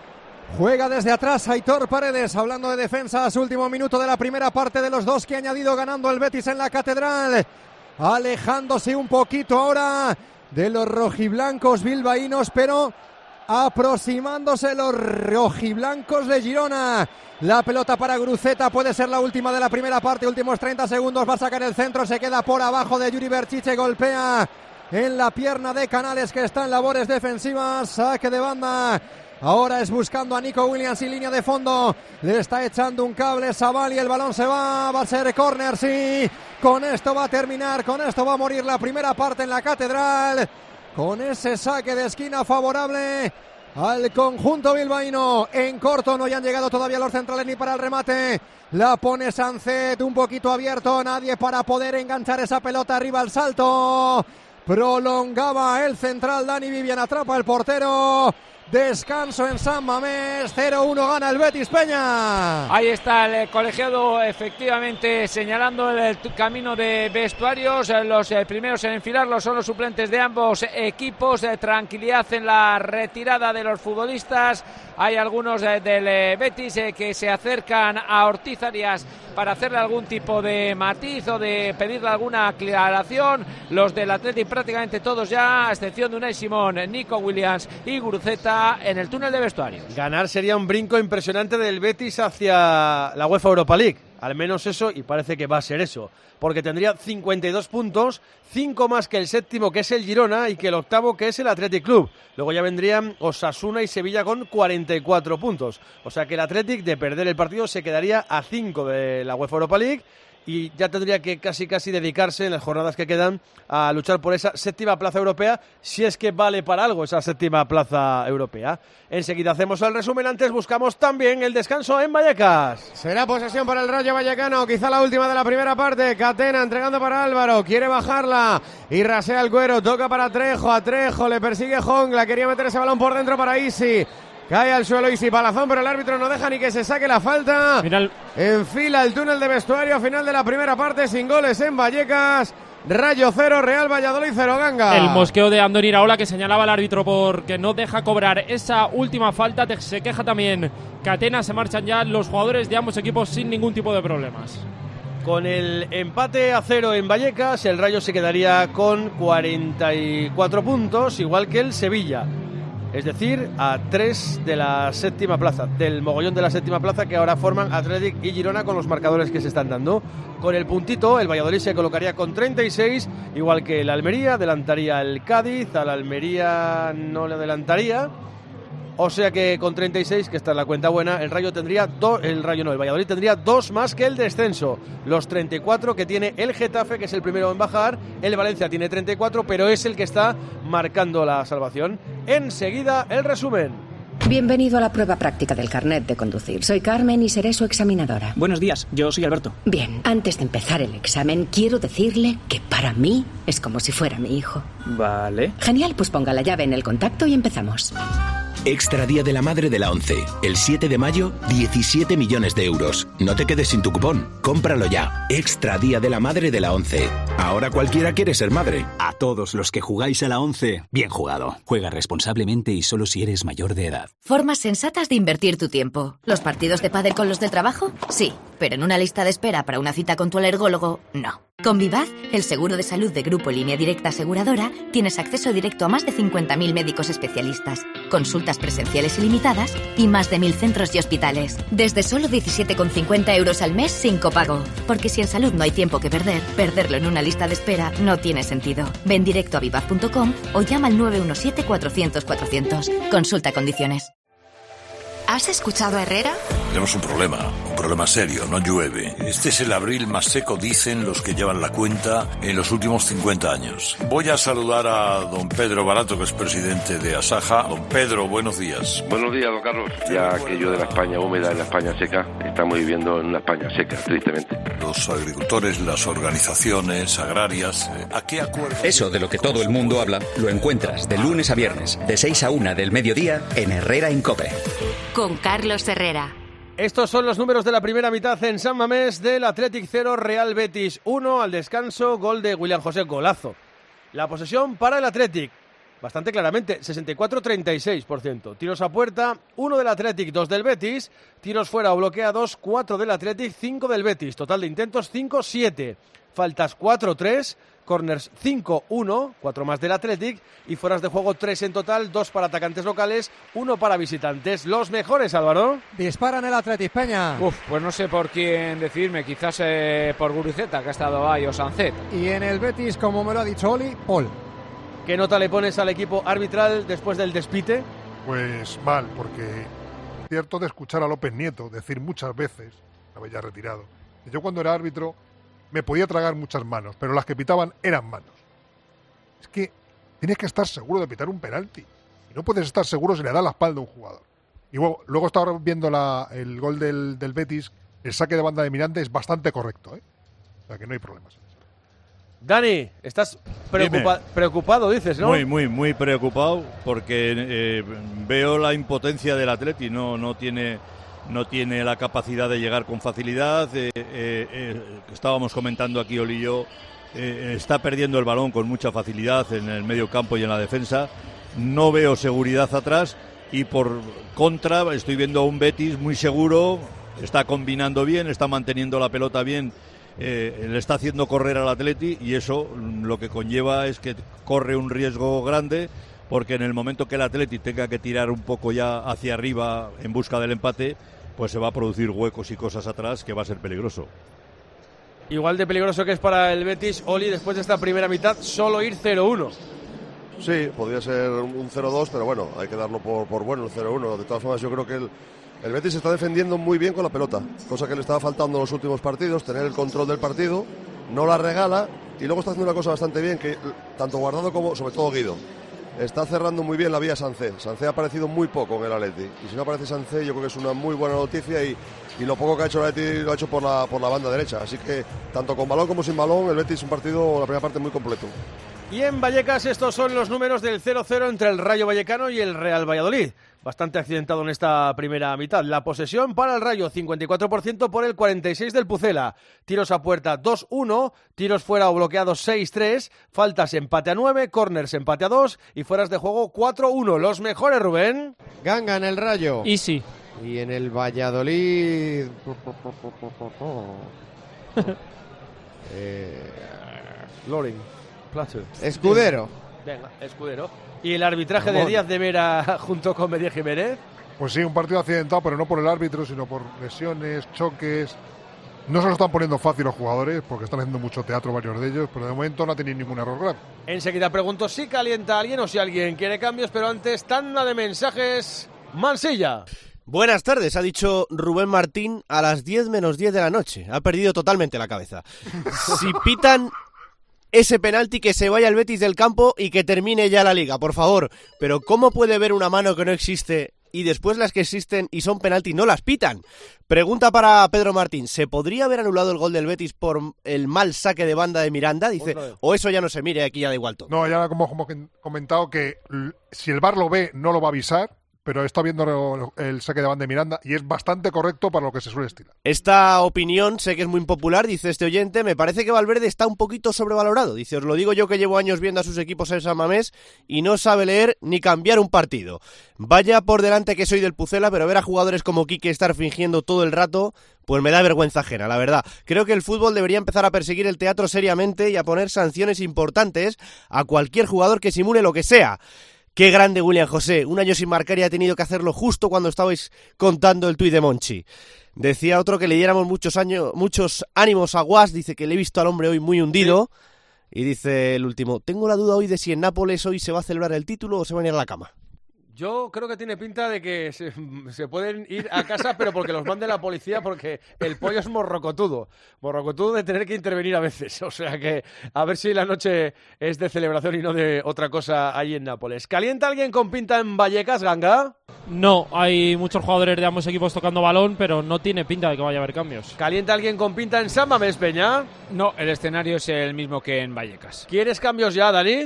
Juega desde atrás Aitor Paredes, hablando de defensas, último minuto de la primera parte de los dos que ha añadido ganando el Betis en la Catedral, alejándose un poquito ahora de los rojiblancos bilbaínos, pero aproximándose los rojiblancos de Girona. La pelota para Gruceta, puede ser la última de la primera parte, últimos 30 segundos, va a sacar el centro, se queda por abajo de Yuri Berchiche, golpea en la pierna de Canales que está en labores defensivas, saque de banda. Ahora es buscando a Nico Williams y línea de fondo. Le está echando un cable Sabal y el balón se va. Va a ser córner, sí. Con esto va a terminar, con esto va a morir la primera parte en la Catedral. Con ese saque de esquina favorable al conjunto bilbaíno. En corto no hayan llegado todavía los centrales ni para el remate. La pone Sancet un poquito abierto. Nadie para poder enganchar esa pelota arriba al salto. Prolongaba el central Dani Vivian, atrapa el portero. Descanso en San Mamés, 0-1 gana el Betis, Peña. Ahí está el colegiado efectivamente señalando el camino de vestuarios. Los primeros en enfilarlo son los suplentes de ambos equipos. Tranquilidad en la retirada de los futbolistas. Hay algunos del Betis que se acercan a Ortiz Arias para hacerle algún tipo de matiz o de pedirle alguna aclaración. Los del Athletic prácticamente todos ya, a excepción de Unai Simón, Nico Williams y Guruceta en el túnel de vestuarios. Ganar sería un brinco impresionante del Betis hacia la UEFA Europa League. Al menos eso, y parece que va a ser eso, porque tendría 52 puntos, 5 más que el séptimo, que es el Girona, y que el octavo, que es el Athletic Club. Luego ya vendrían Osasuna y Sevilla con 44 puntos. O sea que el Athletic, de perder el partido, se quedaría a 5 de la UEFA Europa League, y ya tendría que casi dedicarse en las jornadas que quedan a luchar por esa séptima plaza europea, si es que vale para algo esa séptima plaza europea. Enseguida hacemos el resumen, antes buscamos también el descanso en Vallecas. Será posesión para el Rayo Vallecano, quizá la última de la primera parte. Catena entregando para Álvaro, quiere bajarla y rasea el cuero, toca para Trejo, a Trejo le persigue Jongla, quería meter ese balón por dentro para Isi. Cae al suelo Isi, balazón, pero el árbitro no deja ni que se saque la falta. Enfila el túnel de vestuario a final de la primera parte, sin goles en Vallecas. Rayo 0, Real Valladolid 0, Ganga. El mosqueo de Andoni Iraola, que señalaba al árbitro porque no deja cobrar esa última falta. Se queja también Catena, se marchan ya los jugadores de ambos equipos sin ningún tipo de problemas. Con el empate a 0 en Vallecas, el Rayo se quedaría con 44 puntos, igual que el Sevilla. Es decir, a 3 de la séptima plaza, del mogollón de la séptima plaza que ahora forman Athletic y Girona con los marcadores que se están dando. Con el puntito, el Valladolid se colocaría con 36, igual que el Almería, adelantaría el Cádiz, al Almería no le adelantaría. O sea que con 36, que está en la cuenta buena, el Valladolid tendría 2 más que el descenso. Los 34 que tiene el Getafe, que es el primero en bajar. El Valencia tiene 34, pero es el que está marcando la salvación. Enseguida, el resumen. Bienvenido a la prueba práctica del carnet de conducir. Soy Carmen y seré su examinadora. Buenos días, yo soy Alberto. Bien, antes de empezar el examen, quiero decirle que para mí es como si fuera mi hijo. Vale. Genial, pues ponga la llave en el contacto y empezamos. Extra Día de la Madre de la ONCE. El 7 de mayo, 17 millones de euros. No te quedes sin tu cupón. Cómpralo ya. Extra Día de la Madre de la ONCE. Ahora cualquiera quiere ser madre. A todos los que jugáis a la ONCE, bien jugado. Juega responsablemente y solo si eres mayor de edad. Formas sensatas de invertir tu tiempo. ¿Los partidos de pádel con los del trabajo? Sí, pero en una lista de espera para una cita con tu alergólogo, no. Con Vivaz, el seguro de salud de Grupo Línea Directa Aseguradora, tienes acceso directo a más de 50.000 médicos especialistas, consultas presenciales ilimitadas y más de 1.000 centros y hospitales. Desde solo 17,50 euros al mes sin copago. Porque si en salud no hay tiempo que perder, perderlo en una lista de espera no tiene sentido. Ven directo a vivaz.com o llama al 917-400-400. Consulta condiciones. ¿Has escuchado a Herrera? Tenemos un problema serio, no llueve. Este es el abril más seco, dicen los que llevan la cuenta, en los últimos 50 años. Voy a saludar a don Pedro Barato, que es presidente de Asaja. Don Pedro, buenos días. Buenos días, don Carlos. Ya aquello de la España húmeda y la España seca, estamos viviendo en una España seca, tristemente. Los agricultores, las organizaciones agrarias, ¿a qué acuerdo? Eso de lo que todo el mundo habla, lo encuentras de lunes a viernes, de 6 a 1 del mediodía, en Herrera en COPE. Con Carlos Herrera. Estos son los números de la primera mitad en San Mamés del Athletic 0, Real Betis 1. Al descanso, gol de William José, golazo. La posesión para el Athletic, bastante claramente, 64-36%. Tiros a puerta, 1 del Athletic, 2 del Betis. Tiros fuera o bloqueados, 4 del Athletic, 5 del Betis. Total de intentos, 5-7. Faltas, 4-3. Corners 5-1, 4 más del Athletic, y fueras de juego 3 en total, 2 para atacantes locales, 1 para visitantes. Los mejores, Álvaro. Disparan el Athletic, Peña. Pues no sé por quién decidirme, quizás por Guruceta, que ha estado ahí, o Sancet. Y en el Betis, como me lo ha dicho Oli, Paul. ¿Qué nota le pones al equipo arbitral después del despite? Pues mal, porque es cierto de escuchar a López Nieto decir muchas veces, una vez ya retirado, que yo cuando era árbitro me podía tragar muchas manos, pero las que pitaban eran manos. Es que tienes que estar seguro de pitar un penalti. Y no puedes estar seguro si le da la espalda a un jugador. Y luego estaba viendo el gol del Betis, el saque de banda de Miranda es bastante correcto, ¿eh? O sea que no hay problemas. Dani, estás preocupado, dices, ¿no? Muy preocupado porque veo la impotencia del Atleti, no tiene la capacidad de llegar con facilidad. Estábamos comentando aquí Oli y yo, está perdiendo el balón con mucha facilidad en el medio campo y en la defensa. No veo seguridad atrás y por contra estoy viendo a un Betis muy seguro, está combinando bien, está manteniendo la pelota bien. Le está haciendo correr al Atleti y eso lo que conlleva es que corre un riesgo grande, porque en el momento que el Atleti tenga que tirar un poco ya hacia arriba en busca del empate, pues se va a producir huecos y cosas atrás que va a ser peligroso. Igual de peligroso que es para el Betis, Oli, después de esta primera mitad, solo ir 0-1. Sí, podría ser un 0-2, pero bueno, hay que darlo por bueno el 0-1. De todas formas, yo creo que el Betis se está defendiendo muy bien con la pelota, cosa que le estaba faltando en los últimos partidos, tener el control del partido, no la regala y luego está haciendo una cosa bastante bien, que tanto Guardado como sobre todo Guido, está cerrando muy bien la vía Sancé. Sancé ha aparecido muy poco en el Atleti y si no aparece Sancé yo creo que es una muy buena noticia y lo poco que ha hecho el Atleti lo ha hecho por la banda derecha, así que tanto con balón como sin balón el Betis es un partido, la primera parte muy completo. Y en Vallecas estos son los números del 0-0 entre el Rayo Vallecano y el Real Valladolid. Bastante accidentado en esta primera mitad. La posesión para el Rayo, 54% por el 46% del Pucela. Tiros a puerta 2-1, tiros fuera o bloqueados 6-3, faltas empate a 9, córners empate a 2 y fueras de juego 4-1. Los mejores, Rubén. Ganga en el Rayo. Easy. Y en el Valladolid... Loring. Escudero. Venga, Escudero. ¿Y el arbitraje de Díaz de Vera junto con Medellín Jiménez? Pues sí, un partido accidentado, pero no por el árbitro, sino por lesiones, choques. No se lo están poniendo fácil los jugadores, porque están haciendo mucho teatro varios de ellos, pero de momento no ha tenido ningún error grave. Enseguida pregunto si calienta a alguien o si alguien quiere cambios, pero antes, tanda de mensajes. Mansilla. Buenas tardes, ha dicho Rubén Martín a las 10 menos 10 de la noche. Ha perdido totalmente la cabeza. Si pitan ese penalti, que se vaya el Betis del campo y que termine ya la liga, por favor. Pero ¿cómo puede haber una mano que no existe y después las que existen y son penalti no las pitan? Pregunta para Pedro Martín, ¿se podría haber anulado el gol del Betis por el mal saque de banda de Miranda? Dice, o eso ya no se mire, aquí ya da igual todo. No, ya como comentado que si el VAR lo ve no lo va a avisar, pero está viendo el saque de banda de Miranda y es bastante correcto para lo que se suele estirar. Esta opinión sé que es muy impopular, dice este oyente, me parece que Valverde está un poquito sobrevalorado. Dice, os lo digo yo que llevo años viendo a sus equipos en San Mamés y no sabe leer ni cambiar un partido. Vaya por delante que soy del Pucela, pero ver a jugadores como Quique estar fingiendo todo el rato, pues me da vergüenza ajena, la verdad. Creo que el fútbol debería empezar a perseguir el teatro seriamente y a poner sanciones importantes a cualquier jugador que simule lo que sea. Qué grande William José, un año sin marcar y ha tenido que hacerlo justo cuando estabais contando el tuit de Monchi. Decía otro que le diéramos muchos ánimos a Guas, dice que le he visto al hombre hoy muy hundido. Sí. Y dice el último, tengo la duda hoy de si en Nápoles hoy se va a celebrar el título o se van a ir a la cama. Yo creo que tiene pinta de que se pueden ir a casa, pero porque los mande la policía, porque el pollo es morrocotudo de tener que intervenir a veces. O sea que a ver si la noche es de celebración y no de otra cosa ahí en Nápoles. ¿Calienta alguien con pinta en Vallecas, Ganga? No, hay muchos jugadores de ambos equipos tocando balón, pero no tiene pinta de que vaya a haber cambios. ¿Calienta alguien con pinta en San Mamés, Peña? No, el escenario es el mismo que en Vallecas. ¿Quieres cambios ya, Dani?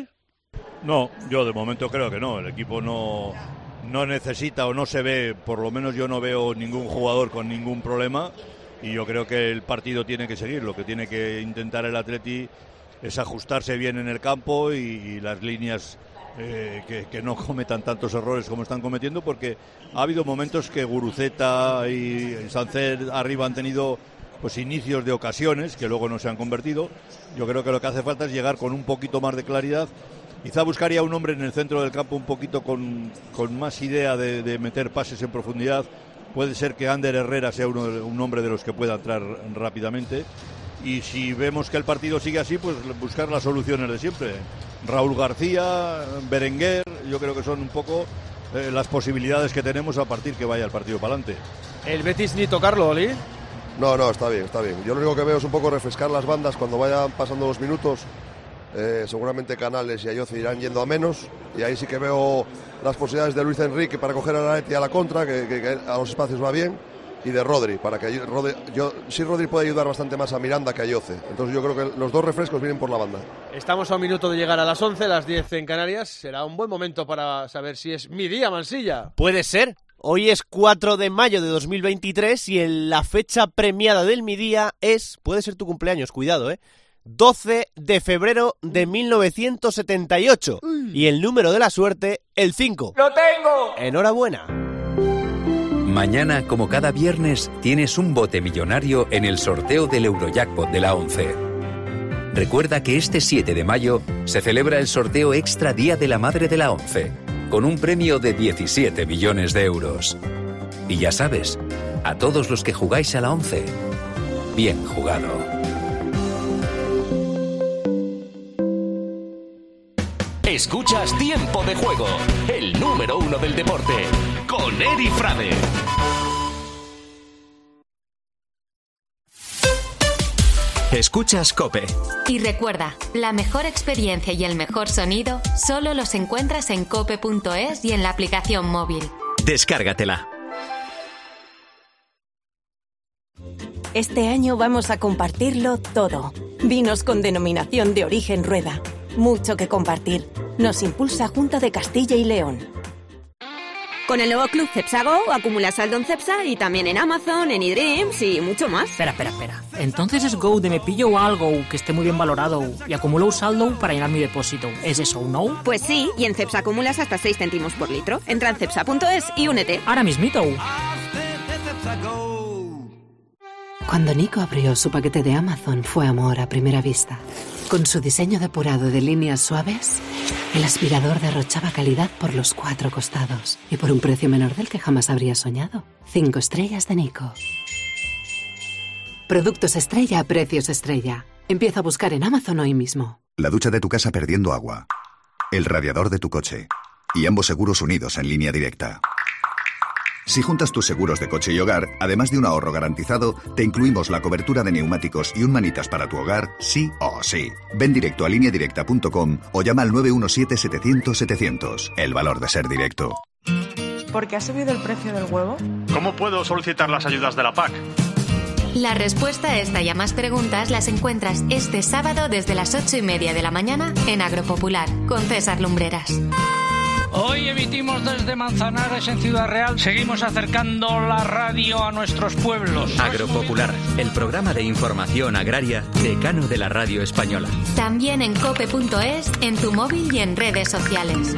No, yo de momento creo que no. El equipo no necesita o no se ve, por lo menos yo no veo ningún jugador con ningún problema y yo creo que el partido tiene que seguir. Lo que tiene que intentar el Atleti es ajustarse bien en el campo y las líneas que no cometan tantos errores como están cometiendo, porque ha habido momentos que Guruceta y Sancet arriba han tenido pues inicios de ocasiones que luego no se han convertido. Yo creo que lo que hace falta es llegar con un poquito más de claridad. Quizá buscaría un hombre en el centro del campo un poquito con más idea de meter pases en profundidad. Puede ser que Ander Herrera sea un hombre de los que pueda entrar rápidamente. Y si vemos que el partido sigue así, pues buscar las soluciones de siempre. Raúl García, Berenguer, yo creo que son un poco las posibilidades que tenemos a partir que vaya el partido para adelante. ¿El Betis ni tocarlo, Oli? No, está bien. Yo lo único que veo es un poco refrescar las bandas cuando vayan pasando los minutos. Seguramente Canales y Ayoce irán yendo a menos y ahí sí que veo las posibilidades de Luis Enrique para coger a la Atleti a la contra, que a los espacios va bien, y de Rodri, para que Rodri puede ayudar bastante más a Miranda que a Yoce. Entonces yo creo que los dos refrescos vienen por la banda. Estamos a un minuto de llegar a las 11, las 10 en Canarias. Será un buen momento para saber si es mi día, Mansilla. Puede ser. Hoy es 4 de mayo de 2023 y en la fecha premiada del mi día puede ser tu cumpleaños, cuidado, 12 de febrero de 1978. Y el número de la suerte, el 5. ¡Lo tengo! Enhorabuena. Mañana, como cada viernes, tienes un bote millonario en el sorteo del Eurojackpot de la 11. Recuerda que este 7 de mayo se celebra el sorteo extra Día de la Madre de la 11, con un premio de 17 millones de euros. Y ya sabes, a todos los que jugáis a la 11, bien jugado. Escuchas Tiempo de Juego, el número 1 del deporte, con Eri Frade. Escuchas COPE. Y recuerda, la mejor experiencia y el mejor sonido solo los encuentras en cope.es y en la aplicación móvil. Descárgatela. Este año vamos a compartirlo todo. Vinos con denominación de origen Rueda. Mucho que compartir. Nos impulsa Junta de Castilla y León. Con el nuevo Club Cepsa Go acumulas saldo en Cepsa y también en Amazon, en eDreams y mucho más. Espera. Entonces es Go de me pillo algo que esté muy bien valorado y acumulo saldo para llenar mi depósito. ¿Es eso, no? Pues sí, y en Cepsa acumulas hasta 6 céntimos por litro. Entra en cepsa.es y únete. Ahora mismito. Cuando Nico abrió su paquete de Amazon fue amor a primera vista. Con su diseño depurado de líneas suaves, el aspirador derrochaba calidad por los 4 costados y por un precio menor del que jamás habría soñado. 5 estrellas de Nico. Productos estrella a precios estrella. Empieza a buscar en Amazon hoy mismo. La ducha de tu casa perdiendo agua. El radiador de tu coche. Y ambos seguros unidos en línea directa. Si juntas tus seguros de coche y hogar, además de un ahorro garantizado, te incluimos la cobertura de neumáticos y un manitas para tu hogar, sí o sí. Ven directo a lineadirecta.com o llama al 917-700-700. El valor de ser directo. ¿Por qué ha subido el precio del huevo? ¿Cómo puedo solicitar las ayudas de la PAC? La respuesta a esta y a más preguntas las encuentras este sábado desde las 8:30 de la mañana en Agropopular, con César Lumbreras. Hoy emitimos desde Manzanares en Ciudad Real. Seguimos acercando la radio a nuestros pueblos. Agropopular, el programa de información agraria decano de la radio española. También en cope.es, en tu móvil y en redes sociales.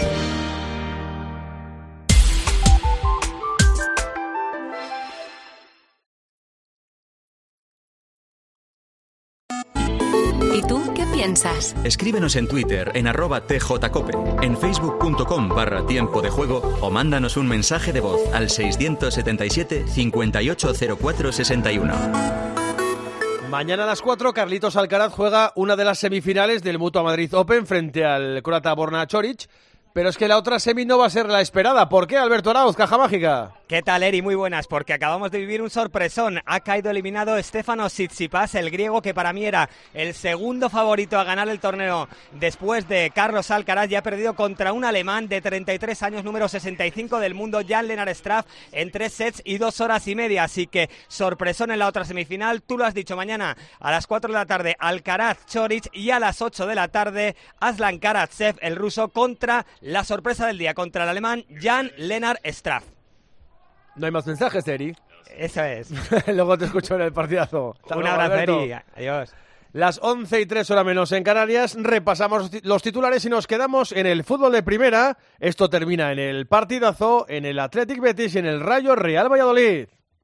¿Y tú qué piensas? Escríbenos en Twitter en @tjcope, en facebook.com/tiempo de juego o mándanos un mensaje de voz al 677 580461. Mañana a las 4, Carlitos Alcaraz juega una de las semifinales del Mutua Madrid Open frente al croata Borna Choric. Pero es que la otra semi no va a ser la esperada. ¿Por qué, Alberto Arauz, Caja Mágica? ¿Qué tal, Eri? Muy buenas, porque acabamos de vivir un sorpresón. Ha caído eliminado Stefanos Tsitsipas, el griego que para mí era el segundo favorito a ganar el torneo después de Carlos Alcaraz. Ya ha perdido contra un alemán de 33 años, número 65 del mundo, Jan-Lennard Struff, en 3 sets y 2 horas y media. Así que sorpresón en la otra semifinal. Tú lo has dicho, mañana a las 4 de la tarde Alcaraz-Choric y a las 8 de la tarde Aslan Karatsev, el ruso, contra la sorpresa del día, contra el alemán Jan-Lennard Struff. No hay más mensajes, Eri. Eso es. Luego te escucho en el partidazo. Un abrazo, Eri. Adiós. Las 11:03 horas menos en Canarias, repasamos los titulares y nos quedamos en el fútbol de primera. Esto termina en el partidazo, en el Athletic Betis y en el Rayo Real Valladolid.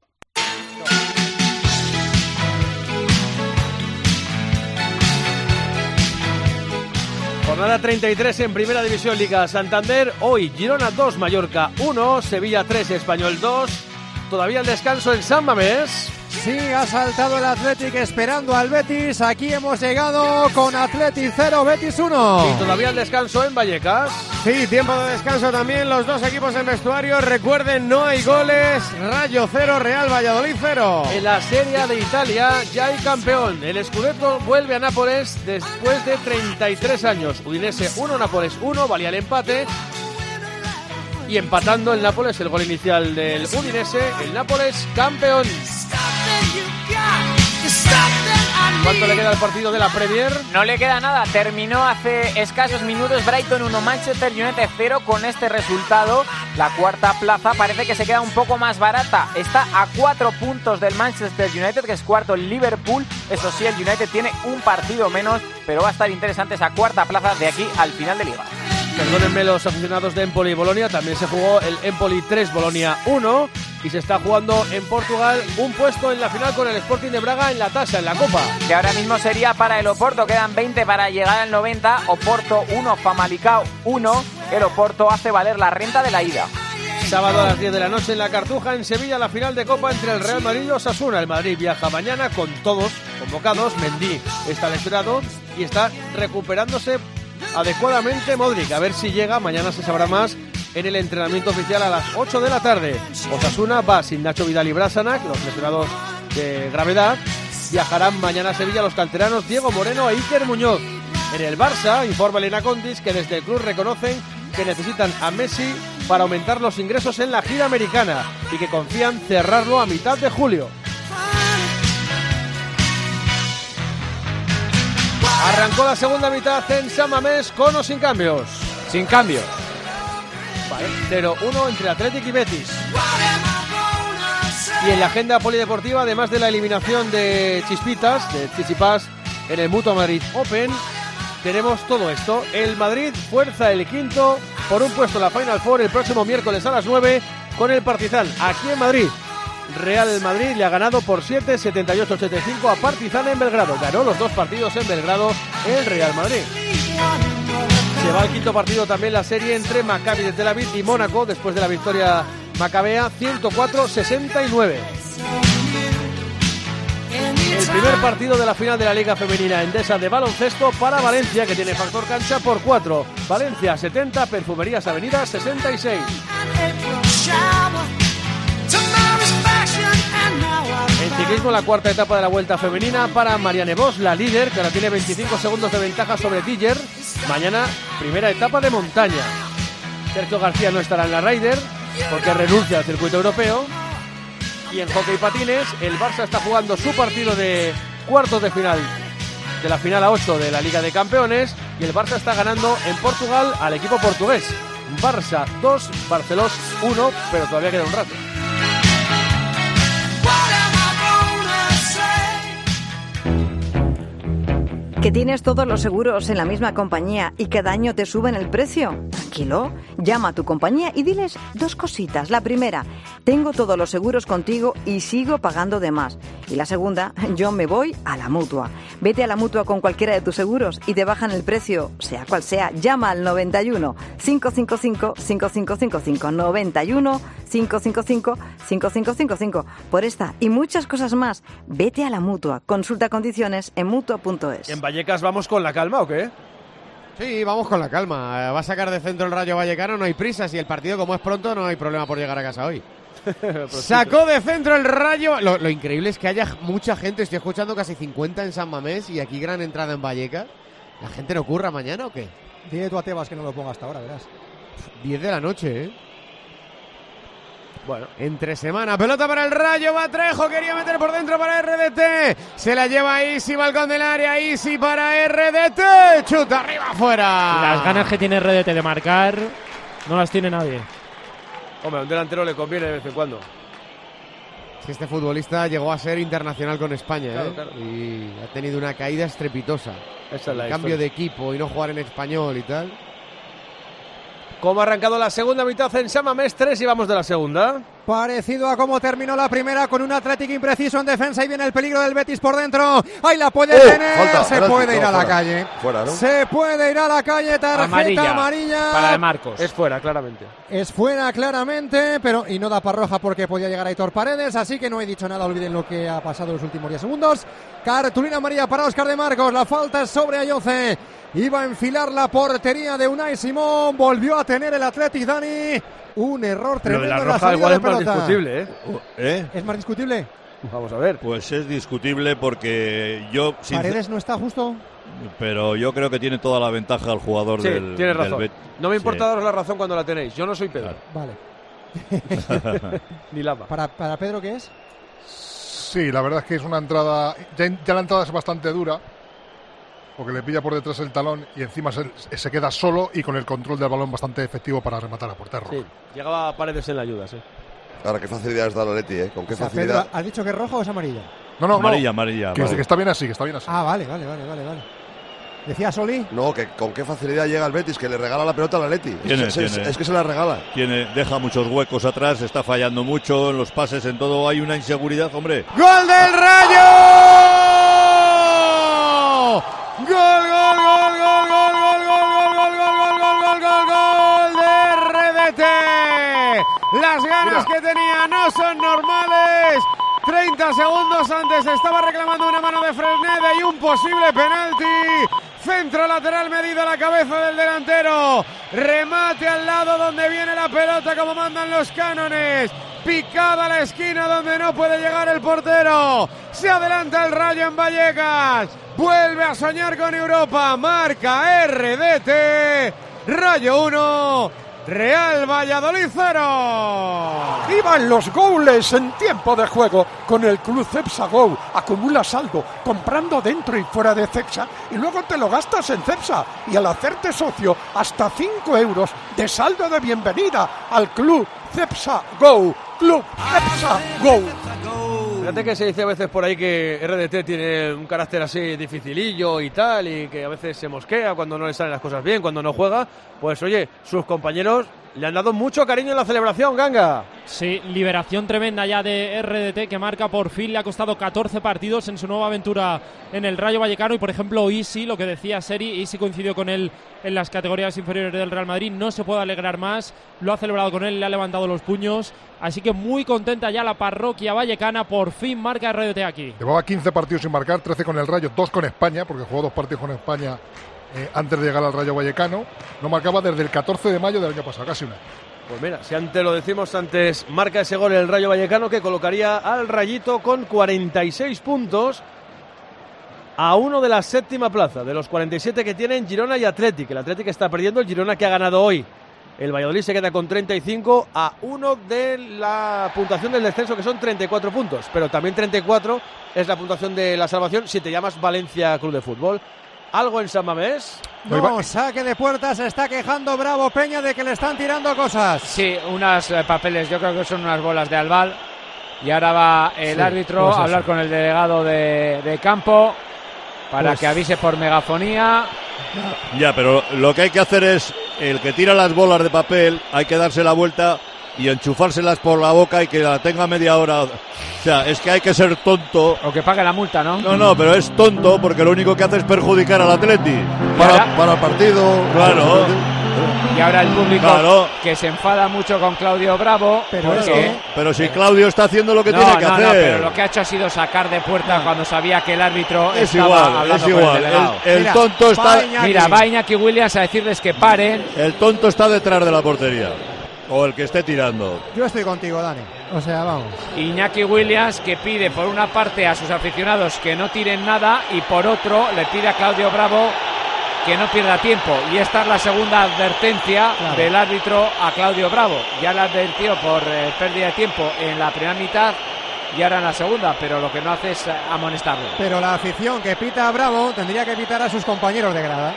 Jornada 33 en Primera División Liga Santander. Hoy Girona 2, Mallorca 1, Sevilla 3, Español 2. Todavía el descanso en San Mamés. Sí, ha saltado el Athletic esperando al Betis. Aquí hemos llegado con Athletic 0, Betis 1. Y todavía el descanso en Vallecas. Sí, tiempo de descanso también. Los dos equipos en vestuario. Recuerden, no hay goles. Rayo 0, Real Valladolid 0. En la Serie de Italia ya hay campeón. El Scudetto vuelve a Nápoles después de 33 años. Udinese 1, Nápoles 1, valía el empate. Y empatando el Nápoles, el gol inicial del Udinese, el Nápoles campeón. ¿Cuánto le queda al partido de la Premier? No le queda nada, terminó hace escasos minutos Brighton 1, Manchester United 0. Con este resultado, la cuarta plaza parece que se queda un poco más barata. Está a 4 puntos del Manchester United, que es cuarto el Liverpool. Eso sí, el United tiene un partido menos, pero va a estar interesante esa cuarta plaza de aquí al final de Liga. Perdónenme los aficionados de Empoli y Bolonia, también se jugó el Empoli 3, Bolonia 1 y se está jugando en Portugal un puesto en la final con el Sporting de Braga en la tasa, en la Copa. Que ahora mismo sería para el Oporto, quedan 20 para llegar al 90, Oporto 1, Famalicão 1, el Oporto hace valer la renta de la ida. Sábado a las 10 de la noche en la Cartuja, en Sevilla, la final de Copa entre el Real Madrid y Osasuna. El Madrid viaja mañana con todos convocados, Mendy está lesionado y está recuperándose adecuadamente Modric, a ver si llega, mañana se sabrá más en el entrenamiento oficial a las 8 de la tarde. Osasuna va sin Nacho Vidal y Brasanac, los lesionados de gravedad. Viajarán mañana a Sevilla los canteranos Diego Moreno e Iker Muñoz. En el Barça, informa Elena Condis que desde el club reconocen que necesitan a Messi para aumentar los ingresos en la gira americana y que confían cerrarlo a mitad de julio. Arrancó la segunda mitad en San Mamés con o sin cambios. Sin cambios. Vale, 0-1 entre Athletic y Betis. Y en la agenda polideportiva, además de la eliminación de Chispitas, de Tsitsipas en el Mutua Madrid Open, tenemos todo esto. El Madrid fuerza el quinto por un puesto en la Final Four el próximo miércoles a las 9 con el Partizan aquí en Madrid. Real Madrid le ha ganado por 7, 78-85 a Partizan en Belgrado. Ganó los dos partidos en Belgrado el Real Madrid. Se va al quinto partido también la serie entre Maccabi de Tel Aviv y Mónaco después de la victoria macabea 104-69. El primer partido de la final de la Liga Femenina Endesa de baloncesto para Valencia, que tiene factor cancha por 4. Valencia 70, Perfumerías Avenida 66. En ciclismo, la cuarta etapa de la Vuelta Femenina para Marianne Vos, la líder, que ahora tiene 25 segundos de ventaja sobre Tiger. Mañana, primera etapa de montaña. Sergio García no estará en la Ryder porque renuncia al circuito europeo. Y en hockey patines, el Barça está jugando su partido de cuartos de final, de la final a 8 de la Liga de Campeones, y el Barça está ganando en Portugal al equipo portugués. Barça 2, Barcelona 1, pero todavía queda un rato. ¿Que tienes todos los seguros en la misma compañía y cada año te suben el precio? Tranquilo, llama a tu compañía y diles dos cositas. La primera, tengo todos los seguros contigo y sigo pagando de más. Y la segunda, yo me voy a la Mutua. Vete a la Mutua con cualquiera de tus seguros y te bajan el precio, sea cual sea. Llama al 91 555 5555 91 555 5555. Por esta y muchas cosas más, vete a la Mutua. Consulta condiciones en mutua.es. ¿En Vallecas vamos con la calma o qué? Sí, vamos con la calma. Va a sacar de centro el Rayo Vallecano, no hay prisa. Si el partido, como es pronto, no hay problema por llegar a casa hoy. Sacó de centro el Rayo. Lo increíble es que haya mucha gente. Estoy escuchando casi 50 en San Mamés y aquí gran entrada en Vallecas. ¿La gente no curra mañana o qué? Dile tú a Tebas que no lo ponga hasta ahora, verás. 10 de la noche, ¿eh? Bueno, entre semana, pelota para el Rayo, va Trejo, quería meter por dentro para RDT, se la lleva Isi, balcón del área, Isi para RDT, chuta arriba, afuera. Las ganas que tiene RDT de marcar no las tiene nadie. Hombre, a un delantero le conviene de vez en cuando. Si este futbolista llegó a ser internacional con España, claro, claro. Y ha tenido una caída estrepitosa. Esa es la cambio historia de equipo y no jugar en español y tal. ¿Cómo ha arrancado la segunda mitad en San Mamés? 3 y vamos de la segunda. Parecido a cómo terminó la primera, con un Athletic impreciso en defensa y viene el peligro del Betis por dentro. ¡Ahí la puede tener! Falta, se puede ir a la calle. Fuera, ¿no? Se puede ir a la calle, tarjeta amarilla. Para de Marcos. Es fuera, claramente. Es fuera, claramente, pero y no da para roja porque podía llegar Aitor Paredes, así que no he dicho nada, olviden lo que ha pasado en los últimos 10 segundos. Cartulina amarilla para Óscar de Marcos, la falta es sobre Ayoce. Iba a enfilar la portería de Unai Simón, volvió a tener el Athletic, Dani. Un error tremendo. Lo de la roja igual es más discutible, ¿eh? ¿Es más discutible? Vamos a ver. Pues es discutible porque yo... ¿Paredes no está justo? Pero yo creo que tiene toda la ventaja el jugador Sí, del tienes razón. Betis. No me importa Sí. daros la razón cuando la tenéis. Yo no soy Pedro. Vale. Ni Lama. ¿Para Pedro qué es? Sí, la verdad es que es una entrada. Ya la entrada es bastante dura, porque le pilla por detrás el talón y encima se queda solo y con el control del balón bastante efectivo para rematar a puerta roja. Sí, llegaba a Paredes en la ayuda, sí. Ahora, qué facilidades da el Atleti, ¿eh? Con qué O sea, facilidad. Pedro, ¿has dicho que es roja o es amarilla? No, Amarilla. Que está bien así, Ah, vale. ¿Decía Soli? No, que con qué facilidad llega el Betis, que le regala la pelota al Atleti. Es que se la regala. Deja muchos huecos atrás, está fallando mucho en los pases, en todo. Hay una inseguridad, hombre. ¡Gol del Rayo! ¡Gol de RDT! Las ganas que tenía no son normales. 30 segundos antes estaba reclamando una mano de Fresneda y un posible penalti. Centro lateral medido a la cabeza del delantero. Remate al lado donde viene la pelota como mandan los cánones. Picada a la esquina donde no puede llegar el portero. Se adelanta el Rayo en Vallecas. Vuelve a soñar con Europa. Marca RDT. Rayo 1. Real Valladolid 0. ¡Vivan los goles en tiempo de juego! Con el Club Cepsa Go acumula saldo comprando dentro y fuera de Cepsa y luego te lo gastas en Cepsa. Y al hacerte socio, hasta 5 euros de saldo de bienvenida al Club Cepsa Go. Club Cepsa Go. Fíjate que se dice a veces por ahí que RDT tiene un carácter así dificilillo y tal, y que a veces se mosquea cuando no le salen las cosas bien, cuando no juega. Pues oye, sus compañeros le han dado mucho cariño en la celebración, Ganga. Sí, liberación tremenda ya de RDT, que marca por fin, le ha costado 14 partidos en su nueva aventura en el Rayo Vallecano. Y por ejemplo Isi, lo que decía Seri, Isi coincidió con él en las categorías inferiores del Real Madrid, no se puede alegrar más, lo ha celebrado con él, le ha levantado los puños, así que muy contenta ya la parroquia vallecana, por fin marca RDT aquí. Llevaba 15 partidos sin marcar, 13 con el Rayo, 2 con España, porque jugó 2 partidos con España antes de llegar al Rayo Vallecano. No marcaba desde el 14 de mayo del año pasado, casi un año. Pues mira, si antes lo decimos, antes marca ese gol el Rayo Vallecano, que colocaría al Rayito con 46 puntos a uno de la séptima plaza, de los 47 que tienen Girona y Athletic. El Athletic está perdiendo, el Girona que ha ganado hoy. El Valladolid se queda con 35 a uno de la puntuación del descenso, que son 34 puntos. Pero también 34 es la puntuación de la salvación si te llamas Valencia Club de Fútbol. ¿Algo en San Mamés? No, saque de puerta, se está quejando Bravo Peña de que le están tirando cosas. Sí, unos papeles, yo creo que son unas bolas de albal. Y ahora va el árbitro a hablar con el delegado de campo para que avise por megafonía. Ya, pero lo que hay que hacer es, el que tira las bolas de papel, hay que darse la vuelta y enchufárselas por la boca y que la tenga media hora. O sea, es que hay que ser tonto. O que pague la multa, ¿no? No, pero es tonto porque lo único que hace es perjudicar al Atleti. Para el partido. Claro. Y ahora el público que se enfada mucho con Claudio Bravo. Pero si Claudio está haciendo lo que tiene que hacer. No, pero lo que ha hecho ha sido sacar de puerta cuando sabía que el árbitro es estaba igual, hablando es igual. con el delegado. El tonto está... Va Iñaki Williams a decirles que paren. El tonto está detrás de la portería. O el que esté tirando. Yo estoy contigo, Dani. O sea, vamos. Iñaki Williams, que pide por una parte a sus aficionados que no tiren nada y por otro le pide a Claudio Bravo que no pierda tiempo. Y esta es la segunda advertencia del árbitro a Claudio Bravo. Ya le advirtió por pérdida de tiempo en la primera mitad y ahora en la segunda, pero lo que no hace es amonestarlo. Pero la afición que pita a Bravo tendría que pitar a sus compañeros de grada.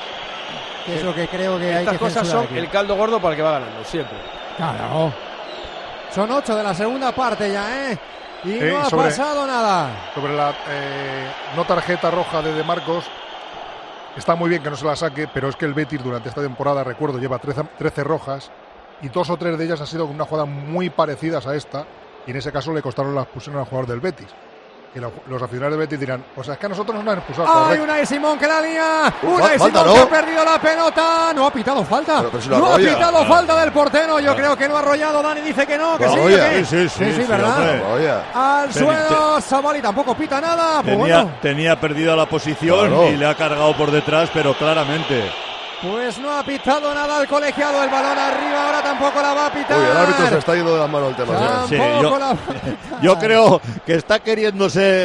Que es lo que creo que hay que Estas cosas son aquí. el caldo gordo para el que va ganando, siempre. Claro. Son 8 de la segunda parte ya, ¿eh? Y no ha pasado nada. Sobre la no tarjeta roja de Marcos, está muy bien que no se la saque, pero es que el Betis durante esta temporada, recuerdo, lleva 13 rojas y 2 o 3 de ellas han sido una jugada muy parecidas a esta, y en ese caso le costaron la expulsión al jugador del Betis. Y los aficionados del Betis dirán, o sea, es que a nosotros nos han expulsado. ¡Ay, Unai Simón que la lía! Unai Simón que ha perdido la pelota. No ha pitado falta. Pero si no ha pitado falta del portero. Yo creo que no ha arrollado. Dani dice que no, que sí, ¿verdad? Al suelo, Savali tampoco pita nada. Tenía perdida la posición y le ha cargado por detrás, pero claramente. Pues no ha pitado nada el colegiado, el balón arriba, ahora tampoco la va a pitar. Uy, el árbitro se está yendo de las manos el tema. Yo creo que está queriendo ser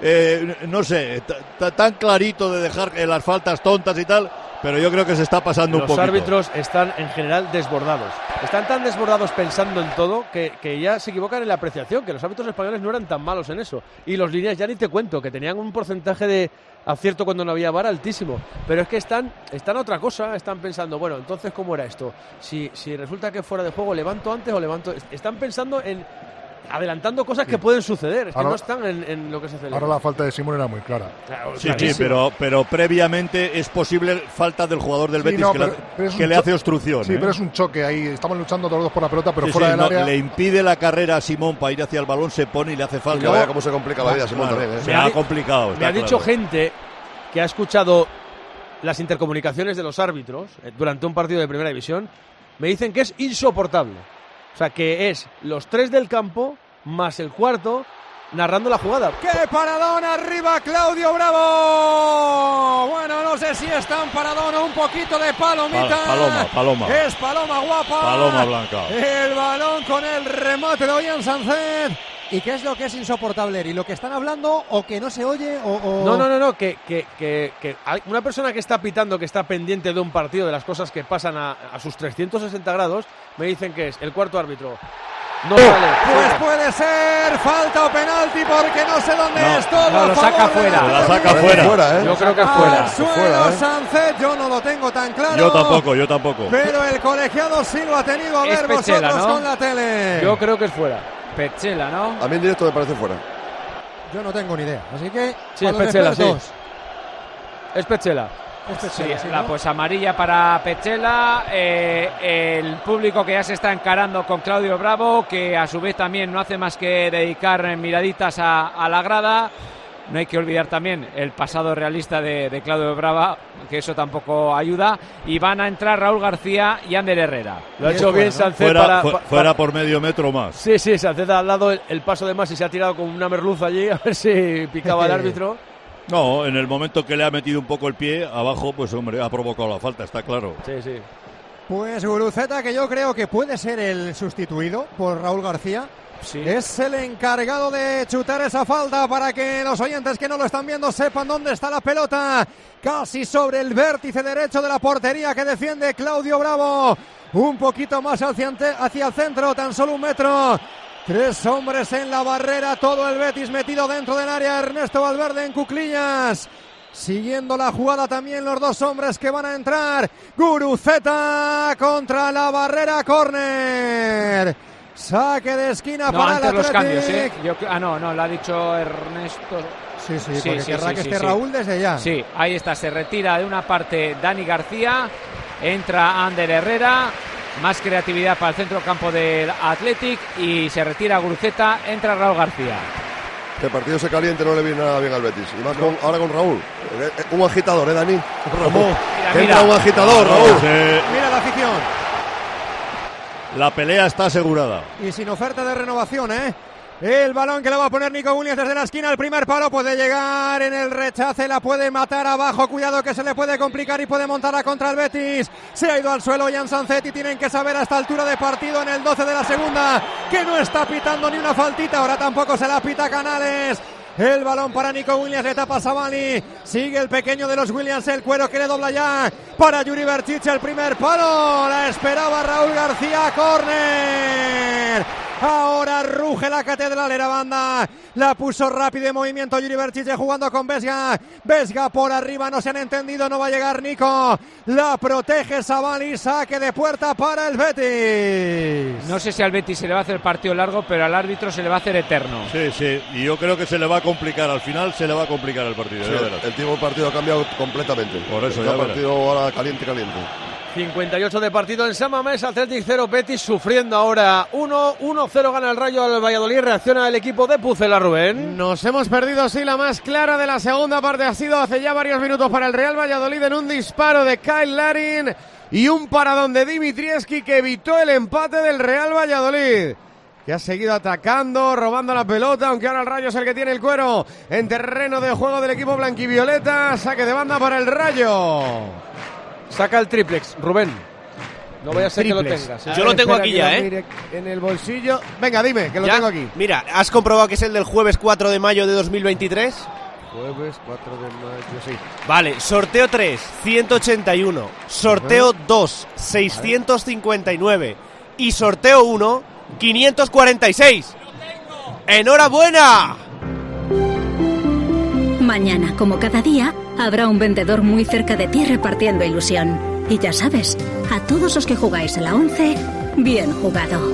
no sé, tan clarito de dejar las faltas tontas y tal, pero yo creo que se está pasando un poquito. Los árbitros están en general desbordados. Están tan desbordados pensando en todo que ya se equivocan en la apreciación, que los árbitros españoles no eran tan malos en eso. Y los líneas ya ni te cuento, que tenían un porcentaje de acierto cuando no había VAR altísimo. Pero es que están a otra cosa, están pensando, bueno, entonces ¿cómo era esto? Si resulta que fuera de juego, ¿levanto antes o levanto? Están pensando en adelantando cosas que pueden suceder, es que no están en lo que se celebra. Ahora la falta de Simón era muy clara. Claro, sí, pero previamente es posible falta del jugador del Betis que le hace obstrucción. Sí, pero es un choque ahí, estamos luchando todos los dos por la pelota, pero fuera del área. Le impide la carrera a Simón para ir hacia el balón, se pone y le hace falta. Y vaya cómo se complica la vida Simón también. Se ha complicado. Me ha dicho gente que ha escuchado las intercomunicaciones de los árbitros durante un partido de Primera División, me dicen que es insoportable. O sea, que es los 3 del campo más el cuarto narrando la jugada. ¡Qué paradón arriba, Claudio Bravo! Bueno, no sé si es tan paradón o un poquito de palomita. Paloma. Es paloma guapa. Paloma blanca. El balón con el remate de Ollán Sánchez. ¿Y qué es lo que es insoportable? ¿Y lo que están hablando o que no se oye? No, que hay una persona que está pitando, que está pendiente de un partido, de las cosas que pasan a sus 360 grados, me dicen que es el cuarto árbitro. No sale. Pues puede ser falta o penalti porque no sé dónde es todo. No, lo saca fuera. La saca fuera. Yo creo que es fuera. Suelo Sánchez, yo no lo tengo tan claro. Yo tampoco. Pero el colegiado sí lo ha tenido a ver vosotros, ¿no? Con la tele. Yo creo que es fuera. Petzela, ¿no? A mí en directo me parece fuera. Yo no tengo ni idea, así que... Sí, es Petzela, sí. Es Petzela. Pues amarilla para Petzela. El público que ya se está encarando con Claudio Bravo, que a su vez también no hace más que dedicar miraditas a la grada. No hay que olvidar también el pasado realista de Claudio Bravo, que eso tampoco ayuda. Y van a entrar Raúl García y Ander Herrera. Lo ha hecho bien Sánchez fuera por medio metro más. Sí, Sánchez ha dado el paso de más y se ha tirado con una merluza allí a ver si picaba el árbitro. No, en el momento que le ha metido un poco el pie abajo, pues hombre, ha provocado la falta, está claro. Sí. Pues Guruceta, que yo creo que puede ser el sustituido por Raúl García. Sí. Es el encargado de chutar esa falta para que los oyentes que no lo están viendo sepan dónde está la pelota. Casi sobre el vértice derecho de la portería que defiende Claudio Bravo. Un poquito más hacia el centro, tan solo 1 metro. 3 hombres en la barrera, todo el Betis metido dentro del área. Ernesto Valverde en cuclillas. Siguiendo la jugada también los 2 hombres que van a entrar. Guruceta contra la barrera, córner. Saque de esquina para el Athletic. Los cambios, ¿eh? No, lo ha dicho Ernesto. Sí, querrá que esté Raúl desde ya. Sí, ahí está, se retira de una parte Dani García, entra Ander Herrera, más creatividad para el centro campo del Athletic y se retira Guruceta, entra Raúl García. Que el partido se caliente, no le viene nada bien al Betis. Y más ahora con Raúl. Un agitador, Dani? Mira, un agitador, Raúl. Mira la afición. La pelea está asegurada. Y sin oferta de renovación, El balón que le va a poner Nico Williams desde la esquina. El primer palo puede llegar en el rechace. La puede matar abajo. Cuidado que se le puede complicar y puede montar a contra el Betis. Se ha ido al suelo Ollán Sánchez y tienen que saber a esta altura de partido en el 12 de la segunda que no está pitando ni una faltita. Ahora tampoco se la pita Canales. El balón para Nico Williams, le tapa Savali. Sigue el pequeño de los Williams, el cuero que le dobla ya para Yuri Berchiche, el primer palo. La esperaba Raúl García, córner. Ahora ruge la catedral, era banda. La puso rápido en movimiento Yuri Berchiche jugando con Vesga. Vesga por arriba, no se han entendido, no va a llegar Nico. La protege Savali, saque de puerta para el Betis. No sé si al Betis se le va a hacer el partido largo, pero al árbitro se le va a hacer eterno. Sí, y yo creo que se le va a complicar, al final se le va a complicar el partido. Sí, el tipo del partido ha cambiado completamente. Por eso ya el partido ahora caliente. 58 de partido en San Mamés, Athletic 0, Betis sufriendo ahora 1-0 gana el Rayo al Valladolid, reacciona el equipo de Pucela, Rubén. Nos hemos perdido, sí, la más clara de la segunda parte ha sido hace ya varios minutos para el Real Valladolid en un disparo de Kyle Larin y un paradón de Dimitrievski que evitó el empate del Real Valladolid, que ha seguido atacando, robando la pelota, aunque ahora el Rayo es el que tiene el cuero en terreno de juego del equipo blanquivioleta. Saque de banda para el Rayo. Saca el triplex, Rubén. No vaya a ser que lo triples. tengas. Yo lo tengo aquí ya, Mire en el bolsillo. Venga, dime, que lo ¿Ya? tengo aquí. Mira, ¿has comprobado que es el del jueves 4 de mayo de 2023? Jueves 4 de mayo, sí. Vale, sorteo 3, 181. Sorteo 2, 659. Y sorteo 1, 546. ¡Enhorabuena! Mañana, como cada día, habrá un vendedor muy cerca de ti repartiendo ilusión. Y ya sabes, a todos los que jugáis a la 11, bien jugado.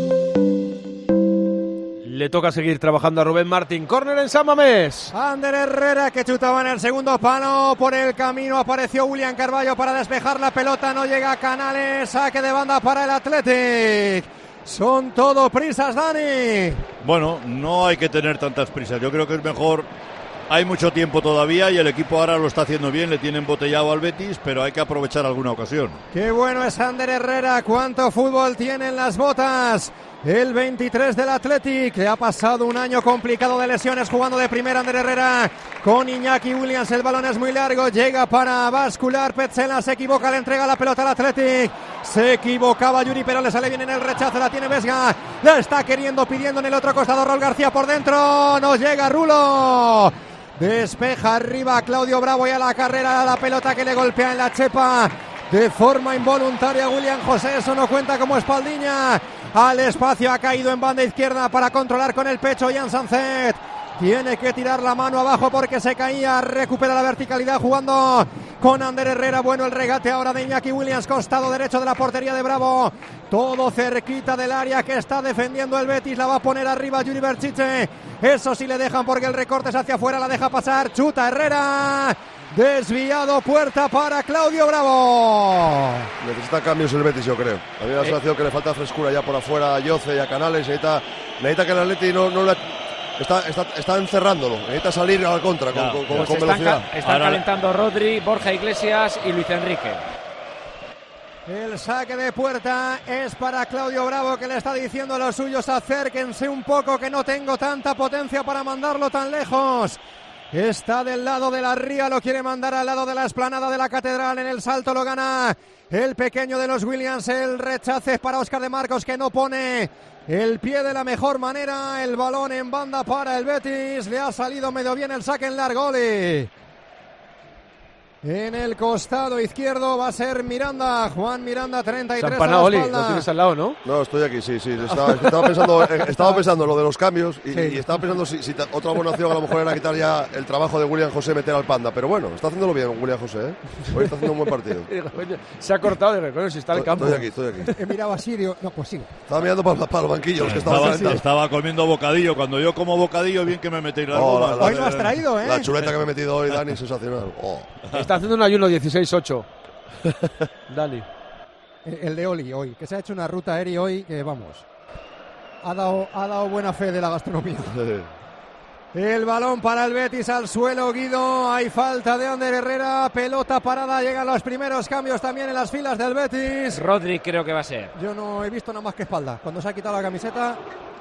Le toca seguir trabajando a Rubén Martín. Córner en San Mamés. Ander Herrera que chutaba en el segundo palo. Por el camino apareció William Carballo para despejar la pelota. No llega a Canales. Saque de banda para el Athletic. Son todo prisas, Dani. Bueno, no hay que tener tantas prisas. Yo creo que es mejor. Hay mucho tiempo todavía y el equipo ahora lo está haciendo bien. Le tiene embotellado al Betis, pero hay que aprovechar alguna ocasión. Qué bueno es Ander Herrera. Cuánto fútbol tiene en las botas. El 23 del Athletic, que ha pasado un año complicado de lesiones jugando de primera. Ander Herrera con Iñaki Williams, el balón es muy largo, llega para bascular, Petzela se equivoca, le entrega la pelota al Athletic, se equivocaba Yuri, pero le sale bien en el rechazo, la tiene Vesga, la está pidiendo en el otro costado, Raúl García por dentro, no llega Rulo, despeja arriba Claudio Bravo y a la carrera la pelota que le golpea en la chepa. De forma involuntaria William José, eso no cuenta como espaldiña. Al espacio ha caído en banda izquierda para controlar con el pecho Jan Sanzet. Tiene que tirar la mano abajo porque se caía. Recupera la verticalidad jugando con Ander Herrera. Bueno, el regate ahora de Iñaki Williams, costado derecho de la portería de Bravo. Todo cerquita del área que está defendiendo el Betis. La va a poner arriba Yuri Berchiche. Eso sí le dejan porque el recorte es hacia afuera. La deja pasar. Chuta Herrera. Desviado, puerta para Claudio Bravo. Necesita cambios el Betis, yo creo. A mí me da la sensación que le falta frescura ya por afuera a Yoce y a Canales. Necesita que el Atleti no le... Está encerrándolo. Necesita salir a la contra con velocidad. Están calentando Rodri, Borja Iglesias y Luis Enrique. El saque de puerta es para Claudio Bravo, que le está diciendo a los suyos: acérquense un poco, que no tengo tanta potencia para mandarlo tan lejos. Está del lado de la ría, lo quiere mandar al lado de la explanada de la Catedral. En el salto lo gana el pequeño de los Williams. El rechace es para Óscar de Marcos, que no pone el pie de la mejor manera. El balón en banda para el Betis. Le ha salido medio bien el saque en largo. En el costado izquierdo va a ser Miranda, Juan Miranda, 33 a la espalda. Lo tienes al lado, ¿no? No, estoy aquí, sí. Estaba pensando lo de los cambios y estaba pensando si otra buena opción a lo mejor era quitar ya el trabajo de William José, meter al Panda. Pero bueno, está haciéndolo bien William José, ¿eh? Hoy está haciendo un buen partido. Se ha cortado de recuerdo si está en el campo. Estoy aquí. He mirado así, digo, no, pues sigo. Estaba mirando para el banquillo. Estaba comiendo bocadillo. Cuando yo como bocadillo, bien que me metéis las gomas. Hoy lo has traído, ¿eh? La chuleta que me he metido hoy, Dani, sensacional. Está haciendo un ayuno 16-8. Dale. El de Oli hoy, que se ha hecho una ruta aérea hoy que, vamos, ha dado buena fe de la gastronomía. El balón para el Betis al suelo, Guido. Hay falta de Ander Herrera. Pelota parada. Llegan los primeros cambios también en las filas del Betis. Rodri creo que va a ser. Yo no he visto nada más que espalda. Cuando se ha quitado la camiseta,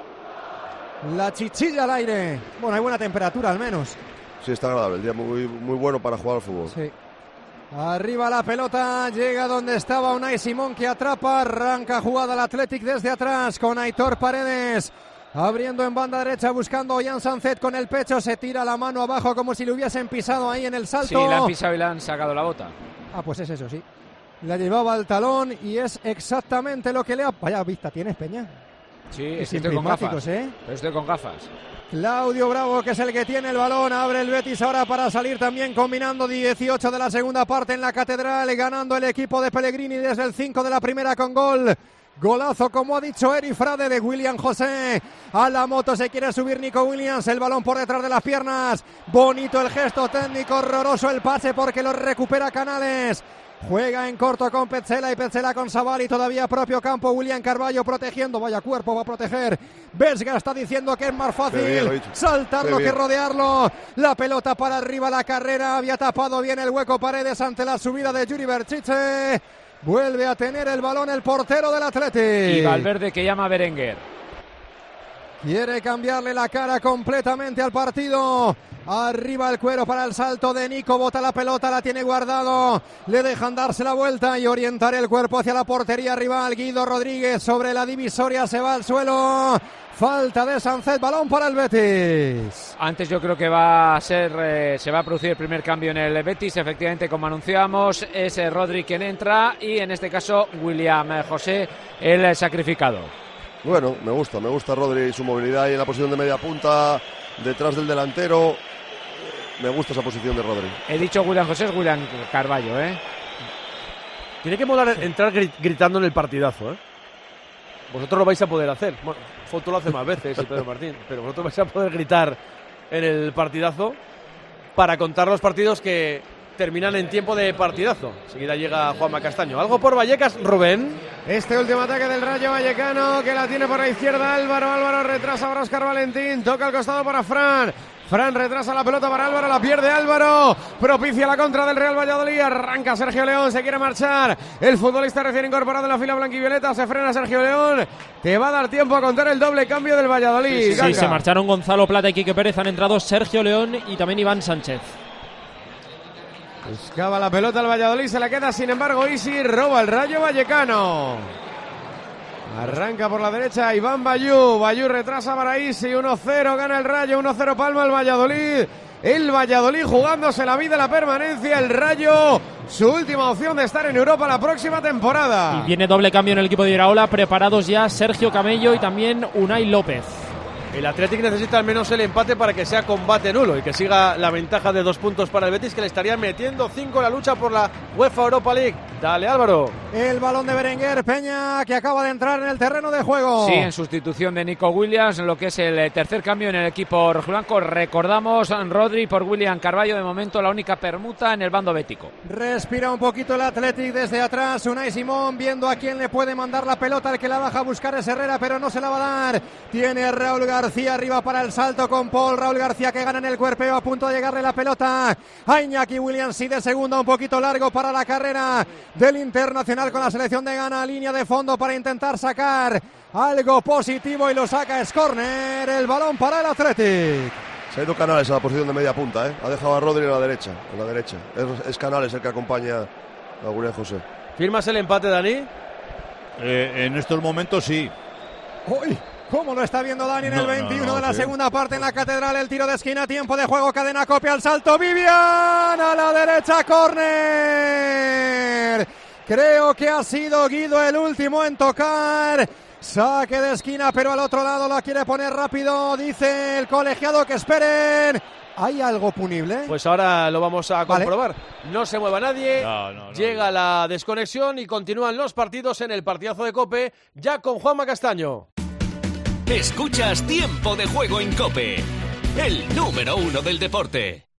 la chichilla al aire. Bueno, hay buena temperatura al menos. Sí, está agradable. El día muy bueno para jugar al fútbol. Sí. Arriba la pelota, llega donde estaba Unai Simón, que atrapa, arranca jugada el Athletic desde atrás con Aitor Paredes, abriendo en banda derecha buscando a Jan Sanzet con el pecho, se tira la mano abajo como si le hubiesen pisado ahí en el salto. Sí, la han pisado y le han sacado la bota. Ah, pues es eso, sí. La llevaba al talón y es exactamente lo que le ha... Vaya vista tienes, Peña. Sí, estoy con gafas. ¿eh? Pero estoy con gafas. Claudio Bravo, que es el que tiene el balón, abre el Betis ahora para salir también combinando 18 de la segunda parte en la Catedral, ganando el equipo de Pellegrini desde el 5 de la primera con gol. Golazo, como ha dicho Eri Frade, de William José. A la moto se quiere subir Nico Williams, el balón por detrás de las piernas. Bonito el gesto técnico, horroroso el pase porque lo recupera Canales. Juega en corto con Petzela y Petzela con Savali, todavía propio campo. William Carballo protegiendo, vaya cuerpo va a proteger. Vesga está diciendo que es más fácil saltarlo que rodearlo. La pelota para arriba, la carrera, había tapado bien el hueco Paredes ante la subida de Yuri Berchiche. Vuelve a tener el balón el portero del Athletic. Y Valverde que llama a Berenguer. Quiere cambiarle la cara completamente al partido. Arriba el cuero para el salto de Nico, bota la pelota, la tiene guardado, le dejan darse la vuelta y orientar el cuerpo hacia la portería rival. Guido Rodríguez sobre la divisoria, se va al suelo. Falta de Sánchez, balón para el Betis. Antes yo creo que va a ser, se va a producir el primer cambio en el Betis. Efectivamente, como anunciamos, es Rodri quien entra y en este caso William José, el sacrificado. Bueno, me gusta Rodri y su movilidad ahí en la posición de media punta, detrás del delantero. Me gusta esa posición de Rodri. He dicho William José, es William Carballo, ¿eh? Tiene que molar entrar gritando en el partidazo, ¿eh? Vosotros lo vais a poder hacer. Bueno, Foto lo hace más veces, y Pedro Martín, pero vosotros vais a poder gritar en el partidazo para contar los partidos que terminan en tiempo de partidazo. Enseguida llega Juanma Castaño. ¿Algo por Vallecas, Rubén? Este último ataque del Rayo Vallecano, que la tiene por la izquierda Álvaro retrasa para Óscar Valentín, toca al costado para Fran retrasa la pelota para Álvaro, la pierde Álvaro, propicia la contra del Real Valladolid, arranca Sergio León, se quiere marchar el futbolista recién incorporado en la fila blanquivioleta, se frena Sergio León, te va a dar tiempo a contar el doble cambio del Valladolid. Sí, se marcharon Gonzalo Plata y Quique Pérez, han entrado Sergio León y también Iván Sánchez. Buscaba la pelota al Valladolid, se la queda sin embargo Isi, roba el Rayo Vallecano. Arranca por la derecha Iván Bayú retrasa para Isi, 1-0, gana el Rayo, 1-0 palma el Valladolid. El Valladolid jugándose la vida, la permanencia, el Rayo, su última opción de estar en Europa la próxima temporada. Y viene doble cambio en el equipo de Iraola, preparados ya Sergio Camello y también Unai López. El Athletic necesita al menos el empate para que sea combate nulo y que siga la ventaja de 2 puntos para el Betis, que le estaría metiendo 5 en la lucha por la UEFA Europa League. Dale, Álvaro. El balón de Berenguer Peña, que acaba de entrar en el terreno de juego. Sí, en sustitución de Nico Williams, lo que es el tercer cambio en el equipo rojiblanco. Recordamos, Rodri por William Carballo, de momento la única permuta en el bando bético. Respira un poquito el Athletic desde atrás, Unai Simón viendo a quién le puede mandar la pelota, el que la baja a buscar es Herrera, pero no se la va a dar. Tiene Raúl García arriba para el salto con Paul. Raúl García que gana en el cuerpeo, a punto de llegarle la pelota a Iñaki Williams, sí, de segunda, un poquito largo para la carrera del internacional con la selección de Ghana, línea de fondo para intentar sacar algo positivo y lo saca, es córner, el balón para el Athletic. Se ha ido Canales a la posición de media punta, ¿eh? Ha dejado a Rodri en la derecha. Es Canales el que acompaña a William José. ¿Firmas el empate, Dani? En estos momentos sí. ¡Uy! ¿Cómo lo está viendo Dani en el 21 de la segunda parte en la Catedral? El tiro de esquina, tiempo de juego, cadena copia al salto, Vivian a la derecha, córner. Creo que ha sido Guido el último en tocar. Saque de esquina, pero al otro lado la quiere poner rápido, dice el colegiado que esperen. ¿Hay algo punible? Pues ahora lo vamos a comprobar. Vale. No se mueva nadie. Llega la desconexión y continúan los partidos en el partidazo de COPE, ya con Juanma Castaño. Escuchas Tiempo de Juego en COPE, el número 1 del deporte.